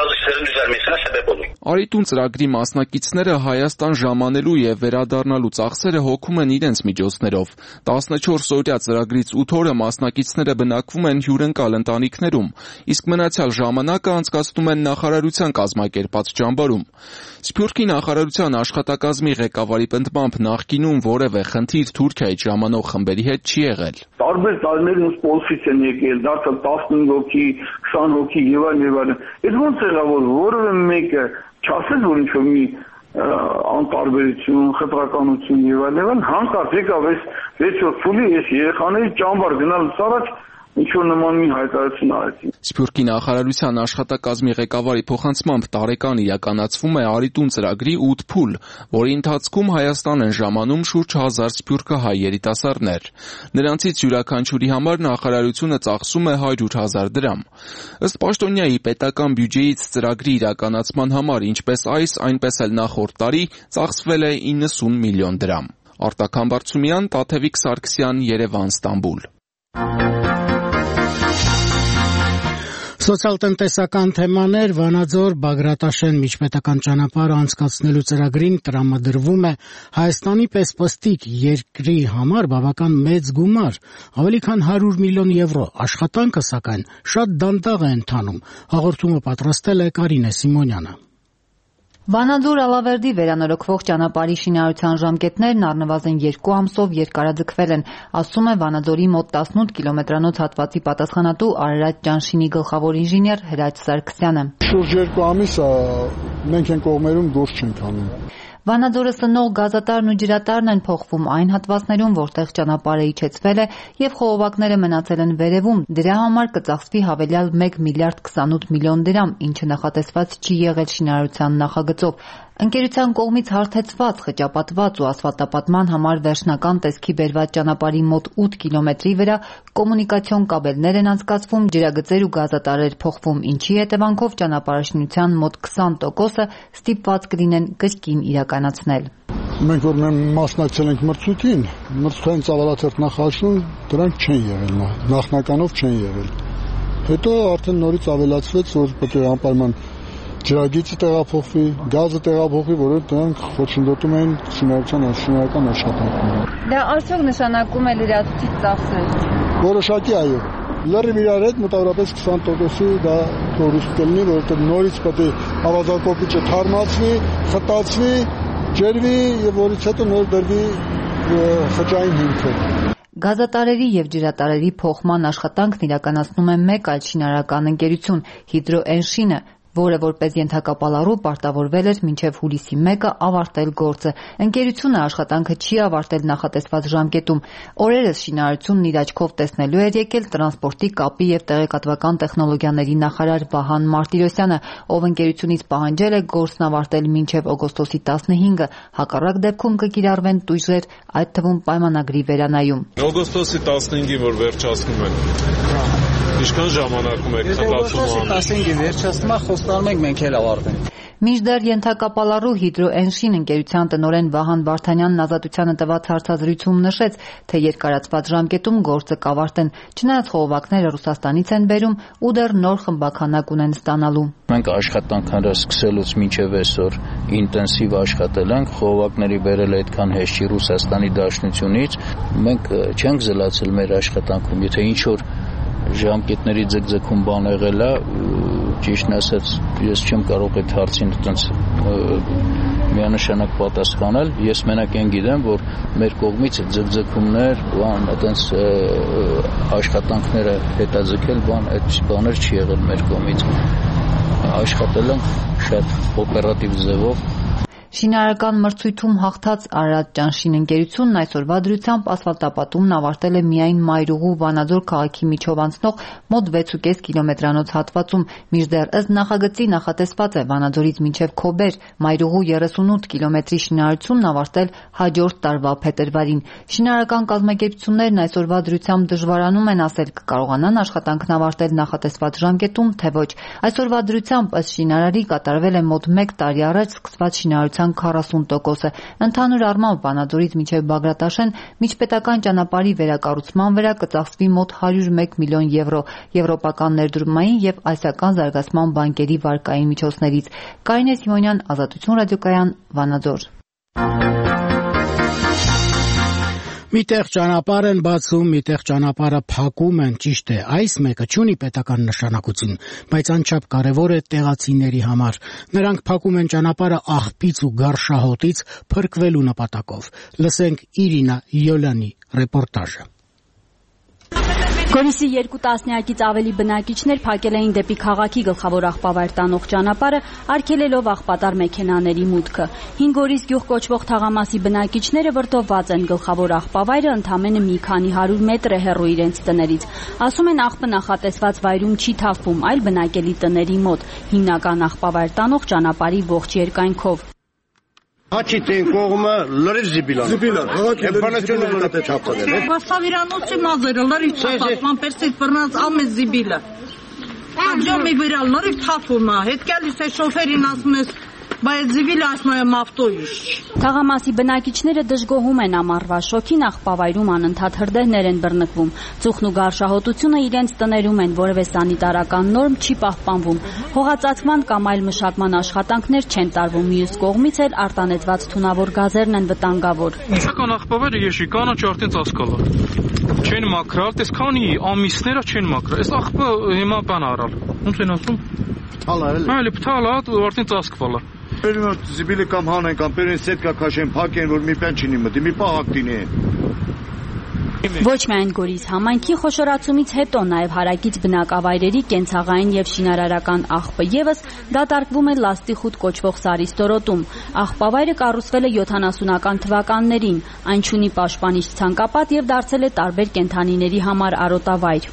Արիտուն ծրագրի մասնակիցները Հայաստան ժամանելու եւ վերադառնալու ծախսերը հոգում են իրենց միջոցներով։ տասնչորս օրյա ծրագրից ութ օրը մասնակիցները բնակվում են հյուրընկալ ընտանիքներում, իսկ մնացյալ ժամանակը անցկացնում են նախարարության կազմակերպած ճամբարում։ Սփյուռքի նախարարության աշխատակազմի ղեկավարի պնդմամբ նախկինում որևէ խնդիր Թուրքիայից ժամանող խմբերի հետ չի եղել։ Տարբեր տարիներում սպորտից են եկել, դարձել տասնհինգ հոգի, քսան հոգի եւ այլն եւ այլն։ Այդ ոնց եղավ որ որևէ մեկը չասեց որ ինչ-որ մի անտարբերություն, խտրականություն եւ այլն, հանկարծ եկավ այս վեց-յոթ փուլի այս երեխաների ճամբար գնալուց առաջ ինչ-որ նման մի հայտարարություն արեցին։ Սփյուռքի նախարարության աշխատակազմի ղեկավարի փոխանցմամբ տարեկան իրականացվում է Արիտուն ծրագրի ութ փուլ, որի ընթացքում Հայաստան են ժամանում շուրջ հազար սփյուռքահայ երիտասարդներ։ Նրանցից յուրաքանչյուրի համար նախարարությունը ծախսում է հարյուր հազար դրամ։ Ըստ պաշտոնյայի պետական բյուջեից ծրագրի իրականացման համար ինչպես այս, այնպես էլ նախորդ տարի ծախսվել է իննսուն միլիոն դրամ։ Արտակ Համբարձումյան, Տաթևիկ Սարգսյան, Երևան, Ստամբուլ։ Սոցիալ-տնտեսական թեմաներ Վանաձոր Բագրատաշեն միջպետական ճանապարհը անցկացնելու ծրագրին տրամադրվում է Հայաստանի պես պստիկ երկրի համար բավական մեծ գումար, ավելի քան հարյուր միլիոն եվրո, աշխատանքը սակայն շատ դանդաղ է ընթանում, հաղորդումը պատրաստել է Կարինե Սիմոնյանը։ Վանաձոր Ալավերդի վերանորոգվող ճանապարհի շինարարության ժամկետներն առնվազն երկու ամսով երկարաձգվել են, ասում է Վանաձորի մոտ տասնութ կիլոմետրանոց հատվածի պատասխանատու Արարատ Ճանշինի գլխավոր ինժեներ Հրաչ Սարգսյանը։ Շուրջ երկու ամիս մենք են կողմերում գործ չենք անում։ Վանաձորը սնող գազատարն ու ջրատարն են փոխվում այն հատվածներում, որտեղ ճանապարհը իջեցվել է եւ խողովակները մնացել են վերևում։ Դրա համար կծախսվի հավելյալ մեկ միլիարդ քսանութ միլիոն դրամ, ինչը նախատեսված չի եղել շինարարության նախագծով։ Ընկերության կողմից հարթեցված, խճապատված ու ասֆալտապատման համար վերջնական տեսքի բերված ճանապարհի մոտ ութ կիլոմետրի վրա կոմունիկացիոն կաբելներ են անցկացվում, ջրագծեր ու գազատարեր փոխվում, ինչի հետևանքով ճանապարհաշինության մոտ քսան տոկոսը ստիպված կլինեն կրկին իրականացնել։ Մենք որ մասնակցել ենք մրցույթին, մրցութային ծավալաթերթ նախաշում դրանք չեն եղել, նախնականով չեն եղել։ Հետո արդեն նորից ավելացվեց, որ պետք է անպայման ջրագիծը տեղափոխվի, գազը տեղափոխվի, որոնք դրանք խոչընդոտում են շինարարության շինարարական աշխատանքները։ Դա արդյոք նշանակում է լրացուցիչ ծախսեր։ Որոշակի այո։ Լրիվ իրար հետ մոտավորապես քսան տոկոսի դա կորուստ կլինի, որովհետև նորից պետք է ավազակոպիչը թարմացվի, խտացվի, ջերվի եւ որից հետո նոր դրվի խճային հիմքը։ Գազատարերի եւ ջրատարերի փոխման աշխատանքն իրականացնում է մեկ այլ շինարարական ընկերություն՝ Հիդրոէնշինը, որը որպես ենթակապալառու պարտավորվել էր մինչև հուլիսի մեկը ավարտել գործը։ Ընկերությունը աշխատանքը չի ավարտել նախատեսված ժամկետում։ Օրերս շինարարությունն իր աչքով տեսնելու էր եկել տրանսպորտի, կապի եւ տեղեկատվական տեխնոլոգիաների նախարար Վահան Մարտիրոսյանը, ով ընկերությունից պահանջել է գործն ավարտել մինչև օգոստոսի տասնհինգը, հակառակ դեպքում կկիրառվեն տույժեր, այդ թվում պայմանագրի վերանայում։ Օգոստոսի տասնհինգին որ վերջացնում են։ Ինչքան ժամանակում եք խնդրում տասնհինգի վերջացնումա խոստանում ենք մենք էլ ավարտենք։ Մինչդեռ ենթակապալառու Հիդրոէնշին ընկերության տնօրեն Վահան Վարդանյանն ազատությանը տված հարցազրույցում նշեց, թե երկարացված ժամկետում գործը կավարտեն, չնայած խողովակները Ռուսաստանից են բերում ու դեռ նոր խմբաքանակ ունեն ստանալու։ Մենք աշխատանքները սկսելուց մինչև այսօր ինտենսիվ աշխատել ենք, խողովակների բերել այդքան հեշտ չի Ռուսաստանի Դաշնությունից, մենք չենք զլացել մեր աշխատանքում, եթե ինչ որ ժամկետների ձգձգում բան եղել է, ճիշտն ասած, ես չեմ կարող այդ հարցին այտենց միանշանակ պատասխանել, ես մենակ այն գիտեմ, որ մեր կողմից ձգձգումներ, բան, այտենց աշխատանքները հետաձգել, բան, այդ բաներ չի եղել մեր կողմից։ Աշխատել ենք շատ օպերատիվ ձևով։ Շինարարական մրցույթում հաղթած Արարատ Ճանշին ընկերությունն այսօրվա դրությամբ ասֆալտապատումն ավարտել է միայն Մայրուղու Վանաձոր քաղաքի միջով անցնող մոտ վեց ու կես կիլոմետրանոց հատվածում, մինչդեռ ըստ նախագծի նախատեսված է Վանաձորից մինչև Քոբեր Մայրուղու երեսունութ կիլոմետրի շինարարությունն ավարտել հաջորդ տարվա փետրվարին։ Շինարարական կազմակերպություններն այսօրվա դրությամբ դժվարանում են ասել կկարողանան աշխատանքն ավարտել նախատեսված ժամկետում, թե ոչ։ Այսօրվա դրությամբ ըստ շինարարի կատարվել է մոտ մեկ տարի առաջ սկսված շինարարության քառասուն տոկոսը։ Ընդհանուր առմամբ Վանաձորից մինչև Բագրատաշեն միջպետական ճանապարհի վերակառուցման վրա կծախսվի մոտ հարյուր ու մեկ միլիոն եվրո եվրոպական ներդրումային եւ ասիական զարգացման բանկերի վարկային միջոցներից։ Կարինե Սիմոնյան, Ազատություն ռադիոկայան, Վանաձոր։ Միտեղ ճանապարհ են բացում, միտեղ ճանապարհը փակում են, ճիշտ է, այս մեկը չունի պետական նշանակություն, բայց անչափ կարևոր է տեղացիների համար։ Նրանք փակում են ճանապարհը աղբից ու գարշահոտից փրկվելու նպատակով։ Լսենք Իրինա Յոլյանի ռեպորտաժը։ Գորիսի երկու տասնյակից ավելի բնակիչներ փակել էին դեպի քաղաքի գլխավոր աղբավայր տանող ճանապարհը, արգելելով աղբատար մեքենաների մուտքը։ Հին Գորիս գյուղ կոչվող թաղամասի բնակիչները վրդովված են, գլխավոր աղբավայրը ընդամենը մի քանի հարյուր մետր է հեռու իրենց տներից։ Ասում են աղբը նախատեսված վայրում չի թափվում, այլ բնակելի տների մոտ, հիմնական աղբավայր տանող ճանապարհի ողջ երկայնքով։ Հաչի տեն կողմը լրիվ զիբիլան։ Զիբիլան, հաղաքի լրիվ լրիվ չափել է։ Բասավիրանոցի մազերը լրիվ չափան, պերսից բռնած ամեն զիբիլը։ Աջոմի վրա լրիվ թափում է, հետ գալիս է շոֆերին ասում ես բայց զիվիլը ասում եմ ավտոյիշ։ Թաղամասի բնակիչները դժգոհում են ամառվա շոքին, աղբավայրում անընդհատ հրդեհներ են բռնկվում։ Ծուխն ու գարշահոտությունը իրենց տներում են, որևէ սանիտարական նորմ չի պահպանվում։ Հողածածկման կամ այլ մշակման աշխատանքներ չեն տարվում, մյուս կողմից էլ արտանետված թունավոր գազերն են վտանգավոր։ Մշական աղբավայրը եշի կանաչ արդեն ծածկալա։ Չեն մաքրալ, տես քանի ամիսները չեն մաքրալ։ Այս աղբը հիմա բան արալ։ Ոնց են ասում։ Թալա, այլ փթալա, արդեն ծածկվալա։ Պերին զիբիլը կամ հանեն, կամ պերին սետկա քաշեն, փակեն, որ մի բան չինի մտի, մի պահակ դինի են։ Ոչ միայն Գորիս համայնքի խոշորացումից հետո նաև հարակից բնակավայրերի կենցաղային եւ շինարարական աղբը եւս դատարկվում է լաստիխուտ կոչվող Սարի ստորոտում։ Աղբավայրը կառուցվել է յոթանասունական թվականներին, այն ունի պաշտպանիչ ցանկապատ եւ դարձել է տարբեր կենդանիների համար արոտավայր։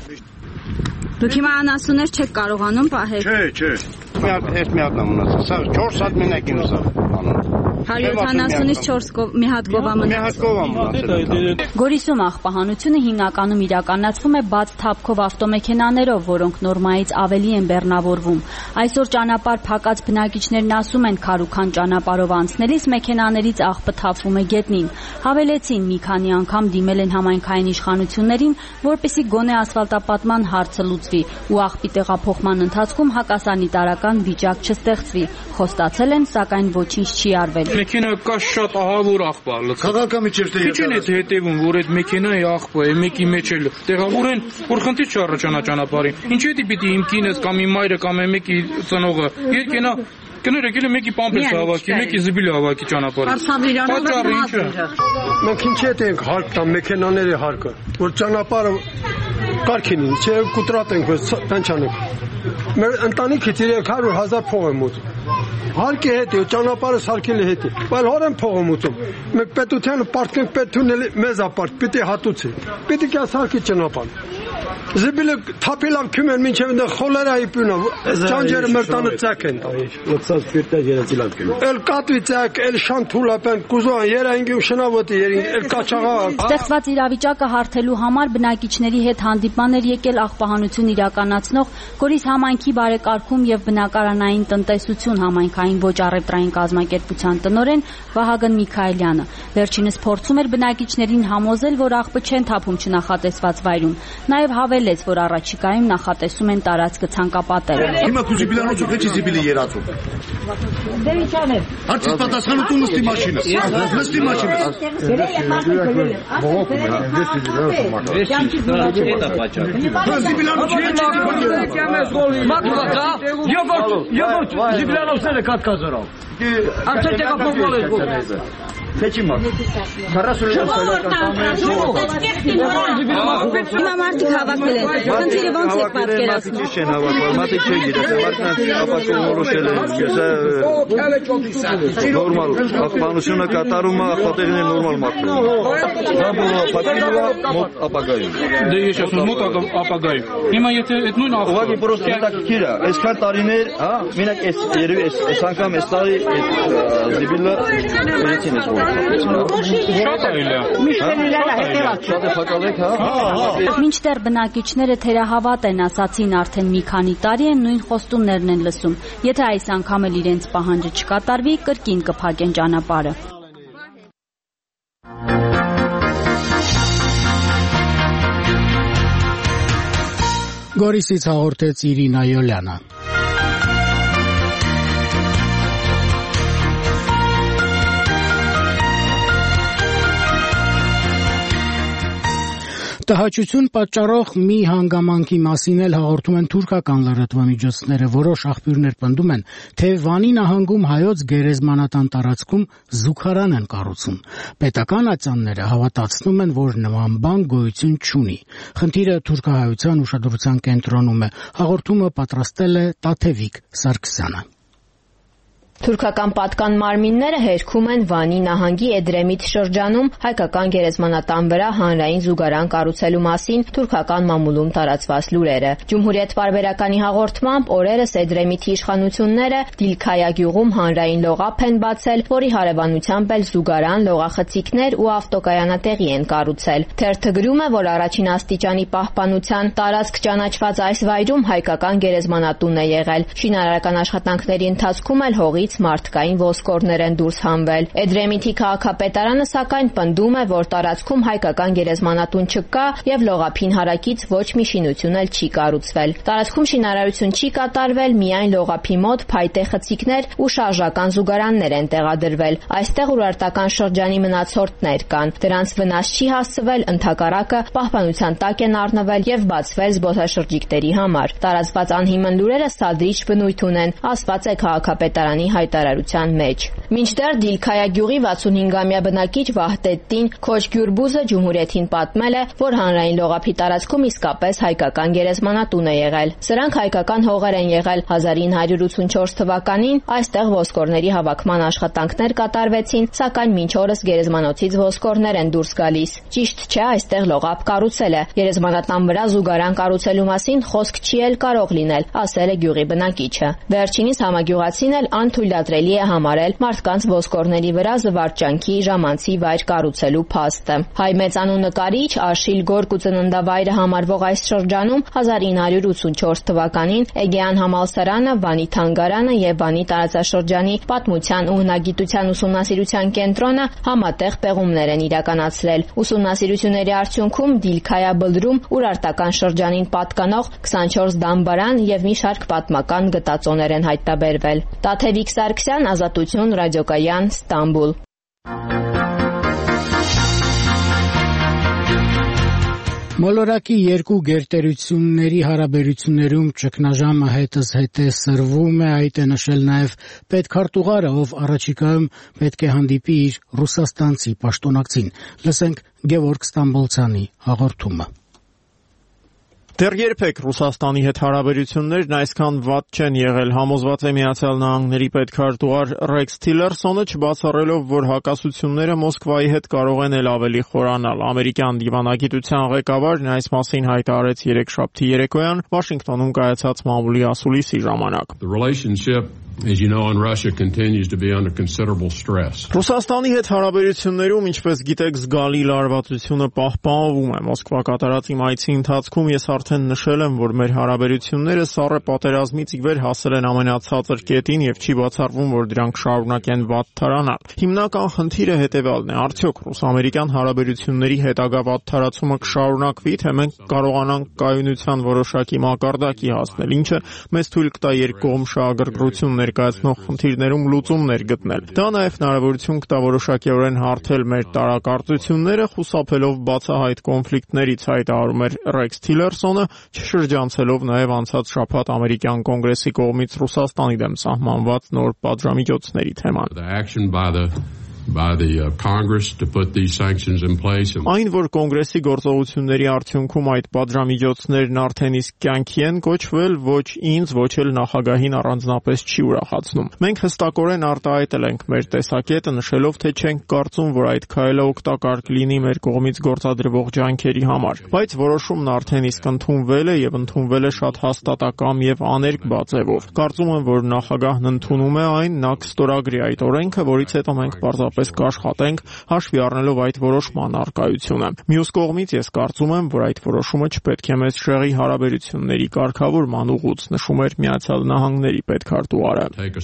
Դուք հիմա անասուններ չեք կարողանում պահել։ Չէ, չէ։ Մի հատ էս մի հատ ամնացա, սա չորս հատ մենակին սա անում։ հարյուր յոթանասունից չորս մի հատ գովամը։ Մի հատ գովամը։ Գորիսում աղբահանությունը հիմնականում իրականացվում է բաց թափքով ավտոմեքենաներով, որոնք նորմայից ավելի են բեռնավորվում։ Այսօր ճանապարհ փակած բնակիչներն ասում են, քարուքան ճանապարհով անցնելիս մեքենաներից աղբը թափվում է գետնին։ Հավելեցին, մի քանի անգամ դիմել են համայնքային իշխանություններին, որպեսզի գոնե ասֆալտապատման հարցը լուծվի ու աղբի տեղափոխման ընթացքում հակասանիտարական վիճակ չստեղծվի։ Խոստացել են, սակայն ոչինչ չի արվել։ Մեքենա կա շատ ահավոր աղբա լցած։ Քաղաքամիջերտը Քիչ են այդ հետևում, որ այդ մեքենայի աղբը է մեկի մեջ էլ տեղավոր են, որ խնդիր չառաջանա ճանապարհին։ Ինչու՞ է պիտի իմ կինս կամ իմ մայրը կամ մեկի ծնողը երկենա կները գելը մեկի պամպերս հավաքի, մեկի զիբիլը հավաքի ճանապարհին։ Պատճառը ինչը։ Մենք ինչ ենք հարկ տամ մեքենաների հարկը, որ ճանապարհը կարգին, չէ՞ կուտրատ ենք, որ տան չանենք։ Մեր ընտանիքից երեք հարյուր հազար փող եմ ուտում։ Հարկի հետ է, ճանապարհը սարքելի հետ է։ Բայց հոր եմ փող եմ ուտում։ Մենք պետությանը պարտքենք պետությունն մեզ ապարտ, պիտի հատուցի։ Պիտի կա սարքի ճանապարհ։ Զիբիլը թափելով քյում են մինչև այնտեղ խոլերայի պյունը, ճանջերը մեր տանը ծակ են տա։ Լցած ֆիրտա երեցիլավ կին։ Էլ կատվի ծակ, էլ շանթուլապեն, կուզոն երանգում շնավոտի երին, էլ կաչաղա։ Ստեղծված իրավիճակը հարթելու համար բնակիչների հետ հանդիպման էր եկել աղբահանություն իրականացնող Գորիս համայնքի բարեկարգում եւ բնակարանային տնտեսություն համայնքային ոչ առևտրային կազմակերպության տնօրեն Վահագն Միքայելյանը։ Վերջինս փորձում էր բնակիչներին համոզել, որ աղբը չեն թափում չնախատեսված վայրում։ Նաեւ հավելեց, որ առաջիկայում նախատեսում են տարածքը ցանկապատել։ Հիմա քուզիբիլանոցը քիչ զիբիլի երածում։ Դե ինչ անես։ Հացի պատասխանատու նստի մաշինը։ Նստի մաշինը։ Մակվակա, յոգորտ, յոգորտ, զիբիլանոցները կատկազորալ։ Արդեն տեղափոխվել է գոհ։ Քեչի մակ։ քառասուն Հիմա մարդիկ հավաքվել են։ Խնդիրը ո՞նց է պատկերացնում։ Ճիշտ են հավաքվել, մարդիկ չեն գիտես, մարդկանց ապակողնորոշել են։ Ես նորմալ ախտանությունը կատարում է, ախտատեղին է նորմալ մաքրում։ Դա բոլորը պատկերում է մոտ ապագայում։ Դե ես ասում մոտ ապագայում։ Հիմա եթե այդ նույն ախտը ուղղակի պրոստը հետաքրքիր է, այսքան տարիներ, հա, մենակ այս երևի այս այս անգամ այս տարի այդ զիբիլը վերեցին էս ո՞նց։ Շատ այլ է։ Շատ է ֆակալեք, հա։ Մինչդեռ բնակիչները թերահավատ են, ասացին արդեն մի քանի տարի են նույն խոստումներն են լսում։ Եթե այս անգամ էլ իրենց պահանջը չկատարվի, կրկին կփակեն ճանապարհը։ Գորիսից հաղորդեց Իրինա Յոլյանը։ Տհաճություն պատճառող մի հանգամանքի մասին էլ հաղորդում են թուրքական լրատվամիջոցները, որոշ աղբյուրներ պնդում են, թե Վանի նահանգում հայոց գերեզմանատան տարածքում զուգարան են կառուցում։ Պետական ատյանները հավատացնում են, որ նման բան գոյություն չունի։ Խնդիրը թուրքահայության ուշադրության կենտրոնում է։ Հաղորդումը պատրաստել է Տաթևիկ Սարգսյանը։ Թուրքական պատկան մարմինները հերքում են Վանի նահանգի Էդրեմիտ շրջանում հայկական գերեզմանատան վրա հանրային զուգարան կառուցելու մասին թուրքական մամուլում տարածված լուրերը։ Ջումհուրիետ պարբերականի հաղորդմամբ օրերս Էդրեմիթի իշխանությունները Դիլքայա գյուղում հանրային լողափ են բացել, որի հարևանությամբ էլ զուգարան, լողախցիկներ ու ավտոկայանատեղի են կառուցել։ Թերթը գրում է, որ առաջին աստիճանի պահպանության տարածք ճանաչված այս վայրում հայկական գերեզմանատուն է եղել։ Շինարարական աշխատանքների ընթացքում էլ հողի մարդկային ոսկորներ են դուրս հանվել։ Էդրեմիթի քաղաքապետարանը սակայն պնդում է, որ տարածքում հայկական գերեզմանատուն չկա եւ լողափին հարակից ոչ մի շինություն էլ չի կառուցվել։ Տարածքում շինարարություն չի կատարվել, միայն լողափի մոտ փայտե խցիկներ ու շարժական զուգարաններ են տեղադրվել։ Այստեղ ուրարտական շրջանի մնացորդներ կան։ Դրանց վնաս չի հասցվել, ընդհակառակը պահպանության տակ են առնվել եւ բացվել զբոսաշրջիկների համար։ Տարածված անհիմն լուրերը սադրիչ բնույթ ունեն, ասված է քաղաքապետարանի հայտարարության մեջ։ Մինչդեռ Դիլքայա գյուղի վաթսունհինգամյա բնակիչ Վահդետտին Քոչգյուրբուզը Ջումհուրիեթին պատմել է, որ հանրային լողափի տարածքում իսկապես հայկական գերեզմանատուն է եղել։ Սրանք հայկական հողեր են եղել հազար ինը հարյուր ութսունչորս թվականին, այստեղ ոսկորների հավաքման աշխատանքներ կատարվեցին, սակայն մինչ օրս գերեզմանոցից ոսկորներ են դուրս գալիս։ Ճիշտ չէ, այստեղ լողափ կառուցել է։ Գերեզմանատան վրա զուգարան կառուցելու մասին խոսք չի էլ կարող լինել, ասել է գյուղի բնակիչը։ Վերջինիս համագյուղացին էլ անթույլատրելի է համարել մարդկանց ոսկորների վրա զվարճանքի ժամանցի վայր կառուցելու փաստը։ Հայ մեծանու նկարիչ Աշիլ Գորկու ծննդավայրը համարվող այս շրջանում հազար ինը հարյուր ութսունչորս թվականին Էգեան համալսարանը, Վանի թանգարանը եւ Վանի տարածաշրջանի պատմության ու հնագիտության ուսումնասիրության կենտրոնը համատեղ պեղումներ են իրականացրել։ Ուսումնասիրությունների արդյունքում Դիլքայա բլրում ուրարտական շրջանին պատկանող քսանչորս դամբարան եւ մի շարք պատմական գտածոներ են հայտնաբերվել։ Տաթևիկ Սարգսյան, Ազատություն, ռադիոկայան, Ստամբուլ։ Մոլորակի երկու գերտերությունների հարաբերություններում ճգնաժամը հետզհետե սրվում է, այդ է նշել նաև պետքարտուղարը, ով առաջիկայում պետք է հանդիպի իր ռուսաստանցի պաշտոնակցին։ Լսենք Գևորգ Ստամբոլցյանի հաղորդումը։ Դեռ երբեք Ռուսաստանի հետ հարաբերություններն այսքան վատ չեն եղել, համոզված է Միացյալ Նահանգների պետքարտուղար Ռեքս Թիլերսոնը, չբացառելով, որ հակասությունները Մոսկվայի հետ կարող են էլ ավելի խորանալ։ Ամերիկյան դիվանագիտության ղեկավարն այս մասին հայտարարեց երեքշաբթի երեկոյան Վաշինգտոնում կայացած մամուլի ասուլիսի ժամանակ։ As you know, in Russia continues to be under considerable stress. Ռուսաստանի հետ հարաբերություններում, ինչպես գիտեք, զգալի լարվածությունը պահպանվում է։ Մոսկվա կատարած իմ այցի ընթացքում ես արդեն նշել եմ, որ մեր հարաբերությունները սառը պատերազմից ի վեր հասել են ամենացածր կետին եւ չի բացառվում, որ դրանք շարունակեն վատթարանալ։ Հիմնական խնդիրը հետեւյալն է. արդյոք ռուս-ամերիկյան հարաբերությունների հետագա վատթարացումը կշարունակվի, թե մենք կարողանանք կայունության որոշակի մակարդակի հասնել, ինչը մեզ թույլ կտա երկկողմ շահագրգռություն ներկայացնող խնդիրներում լուծումներ գտնել։ Դա նաև հնարավորություն կտա որոշակիորեն հարթել մեր տարակարծությունները, խուսափելով բացահայտ կոնֆլիկտներից, հայտարարում էր Ռեքս Թիլերսոնը, չշրջանցելով նաև անցած շաբաթ ամերիկյան կոնգրեսի կողմից Ռուսաստանի դեմ սահմանված նոր պատժամիջոցների թեման։ by the uh, Congress to put these sanctions in place. Այն, որ կոնգրեսի գործողությունների արդյունքում այդ պատժամիջոցներն արդեն իսկ կյանքի են կոչվել, ոչ ինձ, ոչ էլ նախագահին առանձնապես չի ուրախացնում։ Մենք հստակորեն արտահայտել ենք մեր տեսակետը, նշելով, թե չենք կարծում, որ այդ քայլը օգտակար կլինի մեր կողմից գործադրվող ջանքերի համար, բայց որոշումն արդեն իսկ ընդունվել է եւ ընդունվել է շատ հաստատակամ եւ աներկբա ձևով։ Կարծում եմ, որ նախագահն ընդունում է այն, նա կստորագրի այդ օրենքը, որից հետո մենք պարզապես կաշխատենք, հաշվի առնելով այդ որոշման առկայությունը։ Մյուս կողմից ես կարծում եմ, որ այդ որոշումը չպետք է մեզ շեղի հարաբերությունների կարգավորման ուղուց, նշում էր Միացյալ Նահանգների պետքարտուղարը։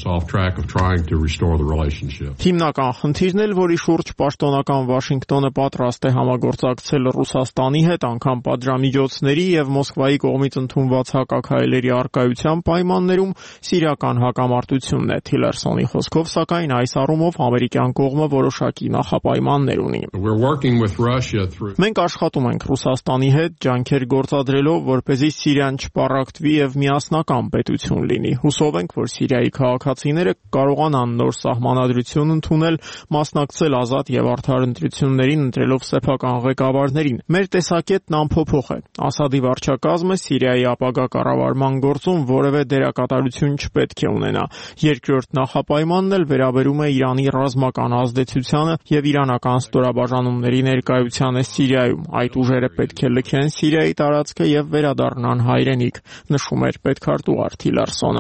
Հիմնական խնդիրն էլ, որի շուրջ պաշտոնական Վաշինգտոնը պատրաստ է համագործակցել Ռուսաստանի հետ, անգամ պատժամիջոցների եւ Մոսկվայի կողմից ընդունված հակաքայլերի առկայության պայմաններում սիրիական հակամարտությունն է։ Թիլերսոնի խոսքով, սակայն այս առումով ամերիկյան կողմը որոշակի նախապայմաններ ունի։ Մենք աշխատում ենք Ռուսաստանի հետ, ջանքեր գործադրելով, որպեսզի Սիրիան չպառակտվի եւ միասնական պետություն լինի։ Հուսով ենք, որ Սիրիայի քաղաքացիները կարողանան նոր սահմանադրություն ընդունել, մասնակցել ազատ եւ արդար ընտրություններին, ընտրելով սեփական ղեկավարներին։ Մեր տեսակետն անփոփոխ է։ Ասադի վարչակազմը Սիրիայի ապագա կառավարման գործում որևէ դերակատարություն չպետք է ունենա։ Երկրորդ նախապայմանն էլ վերաբերում է Իրանի ռազմական ազդեցությանը եւ իրանական ստորաբաժանումների ներկայությանը Սիրիայում։ Այդ ուժերը պետք է լքեն Սիրիայի տարածքը եւ վերադառնան հայրենիք, նշում էր պետքարտուղար Թիլերսոնը։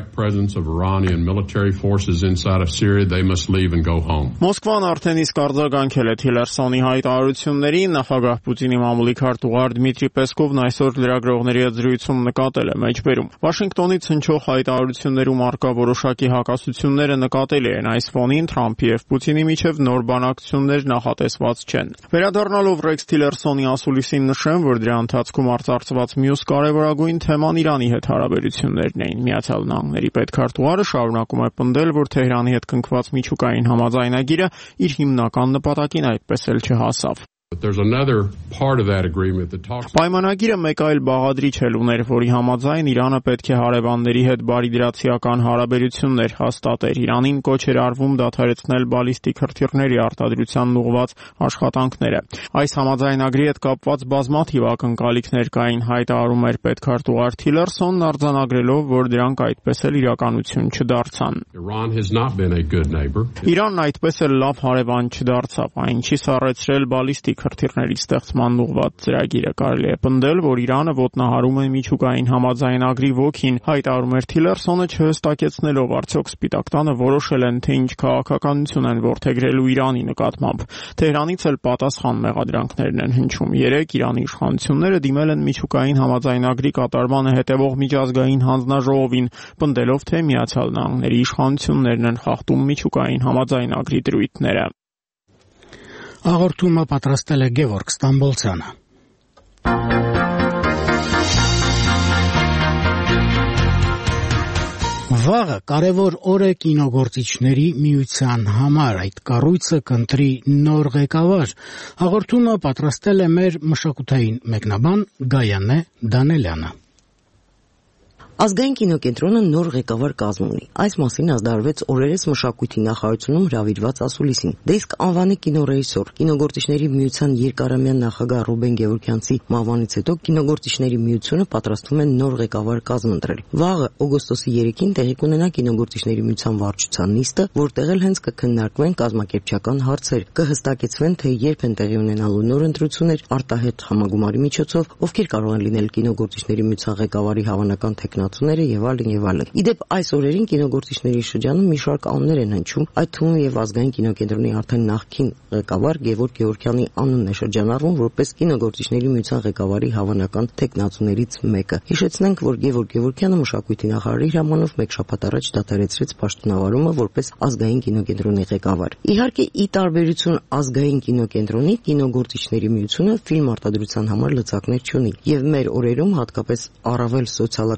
Մոսկվան արդեն իսկ արձագանքել է Թիլերսոնի հայտարարություններին, նախագահ Պուտինի մամուլի քարտուղար Դմիտրի Պեսկովն այսօր լրագրողների հետ զրույցում նկատել է մեջբերում։ Վաշինգտոնից հնչող հայտարարություններում արկա որոշակի հակասությունները նկատելի են այս ֆոնին Թրամփի եւ Պուտինի միջև նոր բանակցություններ նախատեսված չեն։ Վերադառնալով Ռեքս Թիլերսոնի ասուլիսին նշեմ, որ դրա ընթացքում արծարծված մյուս կարևորագույն թեման Իրանի հետ հարաբերություններն էին։ Միացյալ Նահանգների պետքարտուղարը շարունակում է պնդել, որ Թեհրանի հետ կնքված միջուկային համաձայնագիրը իր հիմնական նպատակին այդպես էլ չհասավ։ But there's another part of that agreement that talks Պայմանագիրը մեկ այլ բաղադրիչ էլ ուներ, որի համաձայն Իրանը պետք է հարևանների հետ բարիդրացիական հարաբերություններ հաստատեր։ Իրանին կոչ էր արվում դադարեցնել բալիստիկ հրթիռների արտադրությանն ուղղված աշխատանքները։ Այս համաձայնագրի հետ կապված բազմաթիվ ակնկալիքներ կային, հայտարարում էր պետքարտուղար Թիլերսոնն, արձանագրելով, որ դրանք այդպես էլ իրականություն չդարձան։ Iran has not been a good neighbor. Իրանն այդպես էլ լավ հարևան չդարձավ, այն չի սառեցրել բալիստիկ հրթիռների ստեղծման ուղղված ծրագիրը։ Կարելի է պնդել, որ Իրանը ոտնահարում է միջուկային համաձայնագրի ոգին, հայտարարում էր Թիլերսոնը, չհստակեցնելով արդյոք Սպիտակ տանը որոշել են, թե ինչ քաղաքականություն են որդեգրելու Իրանի նկատմամբ։ Թեհրանից էլ պատասխան մեղադրանքներն են հնչում։ Երեկ Իրանի իշխանությունները դիմել են միջուկային համաձայնագրի կատարմանը հետևող միջազգային հանձնաժողովին, պնդելով, թե Միացյալ Նահանգների իշխանություններն են խախտում միջուկային համաձայնագրի դրույթները։ Աղորդումը պատրաստել է Գևորգ Ստամբոլցյանը։ Վաղը կարևոր օր է կինոգործիչների միության համար, այդ կառույցը կընտրի նոր ղեկավար։ Հաղորդումը պատրաստել է մեր մշակութային մեկնաբան Գայանե Դանելյանը։ Ազգային կինոկենտրոնը նոր ղեկավար կազմ ունի։ Այս մասին ազդարվեց օրերս մշակույթի նախարարությունում հրավիրված ասուլիսին։ Դե իսկ անվանի կինոռեժիսոր, կինոգործիչների միության երկարամյա նախագահ Ռուբեն Գևորգյանցի մահվանից հետո կինոգործիչների միությունը պատրաստվում է նոր ղեկավար կազմ ընտրել։ Վաղը օգոստոսի երեքին տեղի կունենա կինոգործիչների միության վարչության նիստը, որտեղ էլ հենց կքննարկվեն կազմակերպչական հարցեր, կհստակեցվեն, թե երբ են տեղի ունենալու նոր ընտրություններ, արտահերթ համագումարի միջոցով, ովքեր կարող են լինել կինոգործիչների միության ղեկավարի հավանական թեկնածուները եւ այլն եւ այլն։ Իդեպ այս օրերին կինոգործիչների շրջանում մի շարք անուններ են հնչում, այդ թվում եւ ազգային կինոկենտրոնի արդեն նախկին ղեկավար Գևորգ Գևորգյանի անունն է շրջանառվում որպես կինոգործիչների միության ղեկավարի հավանական թեկնածուներից մեկը։ Հիշեցնենք, որ Գևորգ Գևորգյանը մշակույթի նախարարի հրամանով մեկ շաբաթ առաջ դադարեցրեց պաշտոնավարումը որպես ազգային կինոկենտրոնի ղեկավար։ Իհարկե, ի տարբերություն ազգային կինոկենտրոնի, կինոգործիչների միությունը ֆիլմ արտադրության համար լծակներ չունի եւ մեր օրերում հատկապես առավել սոցիալական խնդիր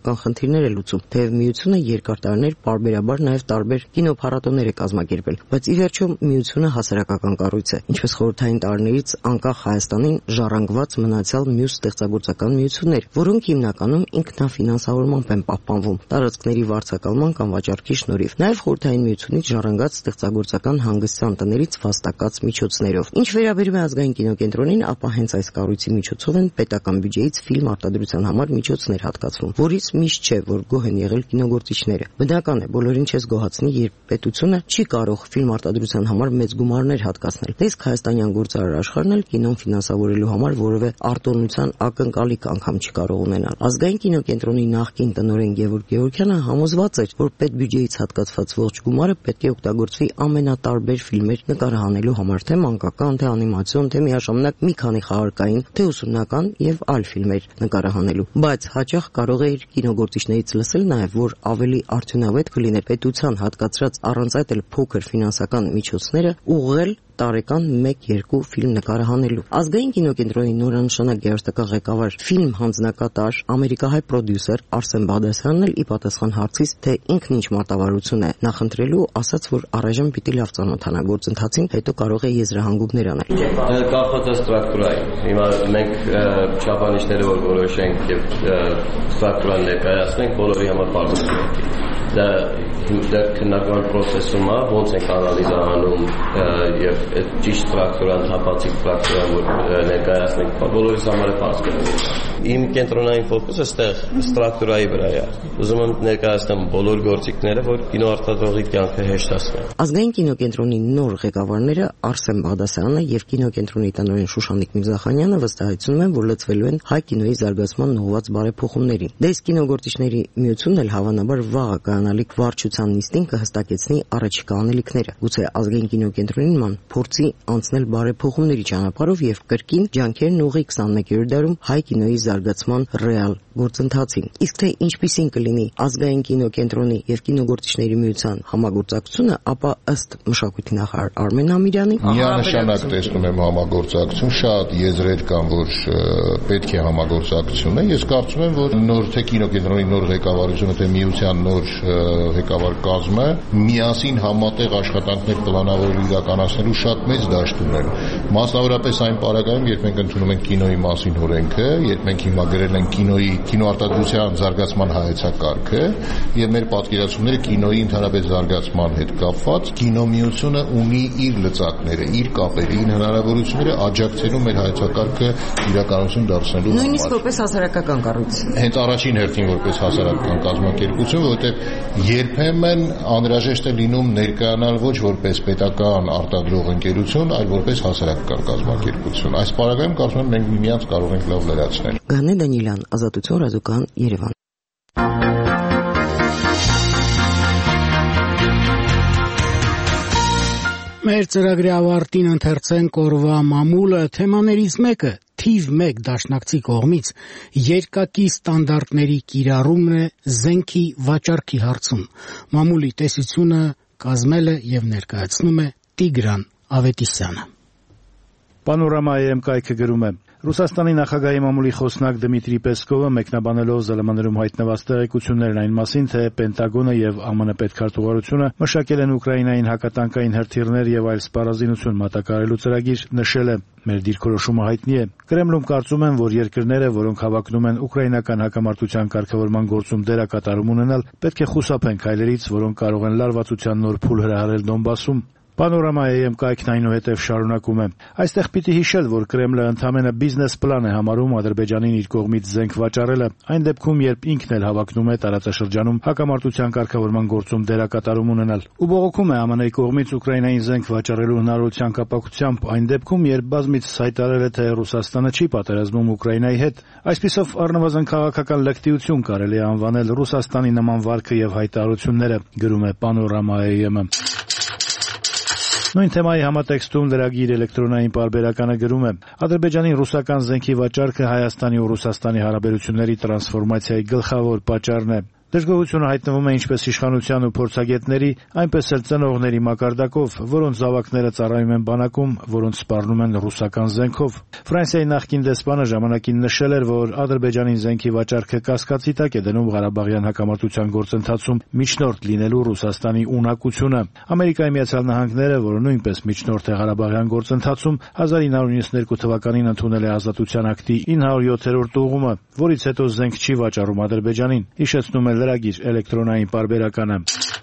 խնդիրներ է լուծում, թեև միությունը երկար տարիներ պարբերաբար նաև տարբեր կինոփառատոներ է կազմակերպել, բայց ի վերջո միությունը հասարակական կառույց է, ինչպես խորհրդային տարիներից անկախ Հայաստանին ժառանգված մնացյալ մյուս ստեղծագործական միություններ, որոնք հիմնականում ինքնաֆինանսավորմամբ են պահպանվում տարածքների վարձակալման կամ վաճառքի շնորհիվ, նաև խորհրդային միությունից ժառանգած ստեղծագործական հանգստյան տներից վաստակած միջոցներով։ Ինչ վերաբերում է ազգային կինոկենտրոնին, ապա հենց այս կառույցի միջոցով են պետական բյուջեից ֆիլմ արտադրության համար միջոցներ հատկացվում, որից միշտ չէ, որ գոհ են եղել կինոգործիչները։ Բնական է, բոլորին չես գոհացնի, երբ պետությունը չի կարող ֆիլմ արտադրության համար մեծ գումարներ հատկացնել։ Իսկ հայաստանյան գործարար աշխարհն էլ կինոն ֆինանսավորելու համար որևէ արտոնության ակնկալիք անգամ չի կարող ունենալ։ Ազգային կինոկենտրոնի նախկին տնօրեն Գևորգ Գևորգյանը համոզված էր, որ պետբյուջեից հատկացված ողջ գումարը պետք է օգտագործվի ամենատարբեր ֆիլմեր նկարահանելու համար, թե մանկական, թե անիմացիոն, թե միաժամանակ մի քանի խաղարկային, թե ուսումնական եւ այլ ֆիլմեր նկարահանելու։ Բայց հաճախ կարող է իր կինոգործիչներից լսել նաեւ, որ ավելի արդյունավետ կլիներ պետության հատկացրած առանց այդ էլ փոքր ֆինանսական միջոցները ուղղել տարեկան մեկ-երկու ֆիլմ նկարահանելու։ Ազգային կինոկենտրոնի նորանշանակ գեղարվեստական ղեկավար, ֆիլմ հանձնակատար, ամերիկահայ պրոդյուսեր Արսեն Բաղդասարյանն էլ ի պատասխան հարցից, թե ինքն ինչ մարտավարություն է նախընտրելու, ասաց, որ առայժմ պիտի լավ ծանոթանա գործընթացին, հետո կարող է եզրահանգումներ անել։ Կախված է ստրուկտուրային։ Հիմա մենք չափանիշները որ որոշենք եւ ստրուկտուրան ներկայացնենք, բոլորի համար բարձր է։ Դա դա քննարկման process-ում է, ոնց ենք անալիզ անում եւ այդ ճիշտ ստրուկտուրան, թափանցիկ ստրուկտուրան որ ներկայացնենք, բոլորիս համար է բարձր։ Իմ կենտրոնային ֆոկուսը այստեղ ստրուկտուրայի վրա է։ Ուզում եմ ներկայացնեմ բոլոր գործիքները, որ կինոարտադրողի կյանքը հեշտացնեն։ Ազգային կինոկենտրոնի նոր ղեկավարները Արսեն Բաղդասարյանը եւ կինոկենտրոնի տնօրեն Շուշանիկ Միրզախանյանը վստահեցնում են, որ լծվելու են հայ կինոյի զարգացման ուղղված բարեփոխումներին։ Դե իսկ կինոգործիչների միությունն էլ հավանաբար վաղը կանալիք վարչության նիստին կհստակեցնի առաջիկա անելիքները։ Գուցե ազգային կինոկենտրոնին ման փորձի անցնել բարեփոխումների ճանապարհով եւ կրկին ջանքերն ուղի քսաներկերորդ դարում հայ կինոյի զարգացման ռեալ գործընթացին։ Իսկ թե ինչպիսին կլինի ազգային կինոկենտրոնի եւ կինոգործիչների միության համագործակցությունը, ապա ըստ մշակույթի նախարար Արմեն Ամիրյանի միանշանակ տեսնում եմ համագործակցություն, շատ եզրեր կան, որ պետք է համագործակցություն է։ Ես կարծում եմ, որ նոր թե կինոկենտրոնի նոր ղեկավարությունը, թե միության նոր ղեկավար կազմը միասին համատեղ աշխատանքներ պլանավորելու իրականացնելու շատ մեծ դաշտ ունեն։ Մասնավորապես այն պարագայում, երբ մենք ընդունում ենք կինոյի մասին օրենքը, երբ մենք հիմա գրել ենք կինոյի կինոարտադրության զարգացման հայեցակարգը եւ մեր պատկերացումները կինոյի ընդհանրապես զարգացման հետ կապված, կինոմիությունը ունի իր լծակները, իր կապերը, իր հնարավորությունները աջակցելու մեր հայեցակարգը իրականություն դարձնելու համար։ Նույնիսկ որպես հասարակական կառույց։ Հենց առաջին հերթին որպես հասարակական կազմակերպություն, որովհետեւ երբեմն անհրաժեշտ է լինում ներկայանալ ոչ որպես պետական արտադրող ընկերություն, այլ որպես հասարակական կազմակերպություն։ Այս պարագայում կարծում եմ մենք միմյանց կարող ենք լավ լրացնել։ Գանե Դանիելյան, Ազատություն ռադիոկայան, Երևան։ Մեր ծրագրի ավարտին ընթերցենք օրվա մամուլը, թեմաներից մեկը թիվ մեկ դաշնակցի կողմից երկակի ստանդարտների կիրառումն է զենքի վաճառքի հարցում։ Մամուլի տեսությունը կազմել է եւ ներկայացնում է Տիգրան Ավետիսյանը։ Պանորամայի կայքը գրում է. Ռուսաստանի նախագահի մամուլի խոսնակ Դմիտրի Պեսկովը մեկնաբանելով ԶԼՄ-ներում հայտնված տեղեկություններն այն մասին, թե Պենտագոնը եւ ԱՄՆ պետքարտուղարությունը մշակել են Ուկրաինային հակատանկային հրթիռներ եւ այլ սպառազինություն մատակարարելու ծրագիր, նշել է. Մեր դիրքորոշումը հայտնի է։ Կրեմլում կարծում են, որ երկրները, որոնք հավակնում են ուկրաինական հակամարտության կարգավորման գործում դերակատարում ունենալ, պետք է խուսափեն քայլերից, որոնք կարող են լարվածության նոր փուլ հրահարել Դոնբասում։ Պանորամայի կայքն այնուհետև շարունակում է. Այստեղ պիտի հիշել, որ Կրեմլը ընդամենը բիզնես պլան է համարում Ադրբեջանին իր կողմից զենք վաճառելը, այն դեպքում, երբ ինքն էլ հավակնում է տարածաշրջանում հակամարտության կարգավորման գործում դերակատարում ունենալ։ Ու բողոքում է ԱՄՆ-ի կողմից Ուկրաինային զենք վաճառելու հնարավորության կապակցությամբ, այն դեպքում, երբ բազմիցս հայտարարել է, թե Ռուսաստանը չի պատերազմում Ուկրաինայի հետ։ Այսպիսով առնվազն քաղաքական լկտիություն կարելի է անվանել Ռուսաստանի նման վարքը եւ հայտարարությունները, գրում է Պանորամայի։ Նույն թեմայի համատեքստում լրագիր էլեկտրոնային պարբերականը գրում է. Ադրբեջանի ռուսական զենքի վաճառքը Հայաստանի ու Ռուսաստանի հարաբերությունների տրանսֆորմացիայի գլխավոր պատճառն է։ Դժգոհությունը հայտնվում է ինչպես իշխանության ու փորձագետների, այնպես էլ ծնողների մակարդակով, որոնց զավակները ծառայում են բանակում, որոնց սպառնում են ռուսական զենքով։ Ֆրանսիայի նախկին դեսպանը ժամանակին նշել էր, որ Ադրբեջանին զենքի վաճառքը կասկածի տակ է դնում Ղարաբաղյան հակամարտության գործընթացում միջնորդ լինելու Ռուսաստանի ունակությունը։ Ամերիկայի Միացյալ Նահանգները, որը նույնպես միջնորդ է Ղարաբաղյան գործընթացում, հազար ինը հարյուր նվաթ թվականին ընդունել է ազատության ակտի ինը հարյուր յոթերորդ ուղումը, որից հետո զենք չի վաճառում Ադրբեջանին, հիշեցնում է լրագիր էլեկտրոնային պարբերականը։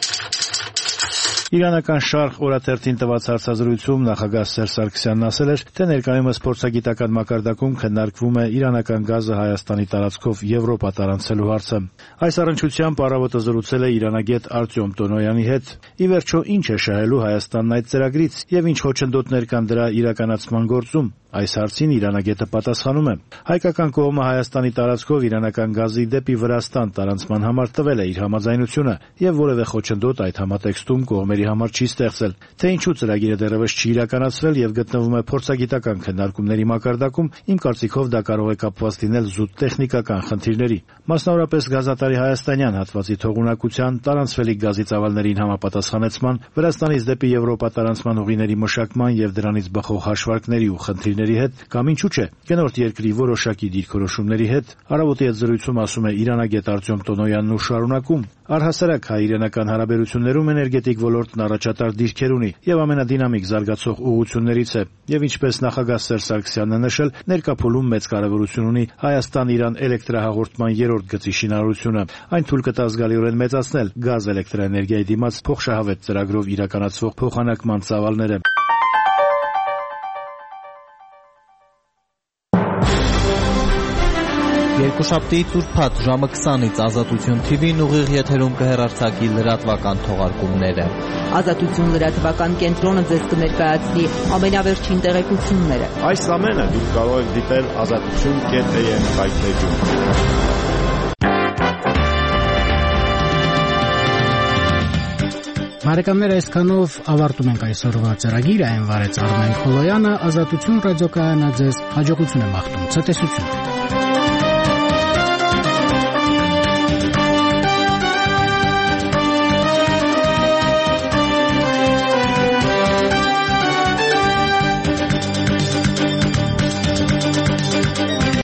Իրանական Շարխ օրաթերթին տված հարցազրույցում նախագահ Սերժ Սարգսյանն ասել էր, թե ներկայումս փորձագիտական մակարդակում քննարկվում է իրանական գազը Հայաստանի տարածքով Եվրոպա տարանցելու հարցը։ Այս առնչությամբ առավոտը զրուցել է իրանագետ Արտյոմ Տոնոյանի հետ։ Ի վերջո, ինչ է շահելու Հայաստանն այդ ծրագրից եւ ինչ խոչընդոտներ կան դրա իրականացման գործում։ Այս հարցին իրանագետը պատասխանում է. հայկական կողմը Հայաստանի տարածքով իրանական գազի դեպի Վրաստան տարանցման համար տվել է իր համաձայնությունը եւ որևէ խոչընդոտ այդ համատեքստում կողմերի համար չի ստեղծել։ Թե ինչու ծրագիրը դեռևս չի իրականացվել եւ գտնվում է փորձագիտական քննարկումների մակարդակում, իմ կարծիքով դա կարող է կապված լինել զուտ տեխնիկական խնդիրների, մասնավորապես գազատարի հայաստանյան հատվածի թողունակության, տարանցվելիք գազի ծավալներին համապատասխանեցման, Վրաստանից դեպի Եվրոպա տարանցման ուղիների մշակման եւ դրանից բխող հաշվարկների ու խնդիրների հետ, կամ ինչու՞ չէ, կնորդ երկրի որոշակի դիրքորոշումների հետ։ Առավոտի այդ զրույցում ասում է իրանագետ Արտյոմ Տոնոյանն ու շարունակում. Առհասարակ հայ-իրանական հարաբերություններում էներգետիկ ոլորտն առաջատար դիրքեր ունի եւ ամենադինամիկ զարգացող ուղղություններից է, եւ ինչպես նախագահ Սերժ Սարգսյանն է նշել, ներկա փուլում մեծ կարեւորություն ունի Հայաստան-Իրան էլեկտրահաղորդման երրորդ գծի շինարարությունը։ Այն թույլ կտա զգալիորեն մեծացնել գազ էլեկտրաէներգիայի դիմաց փոխշահավետ ծրագրով իրականացվող փոխանակման ծավալները։ Երկուշաբթի ծուրփաթ ժամը քսանից Ազատություն Թի Վին ուղիղ եթերում կհեռարձակի լրատվական թողարկումները։ Ազատություն լրատվական կենտրոնը ձեզ կներկայացնի ամենավերջին տեղեկությունները։ Այս ամենը դուք կարող եք դիտել ազատություն կետ է եմ վայթեջում։ Բարեկամներ, այսքանով ավարտում ենք այսօրվա ծրագիրը, այն վարեց Արմեն Խոլոյանը, Ազատություն ռադիոկայանը ձեզ հաջողություն է մաղթում, ցտեսություն։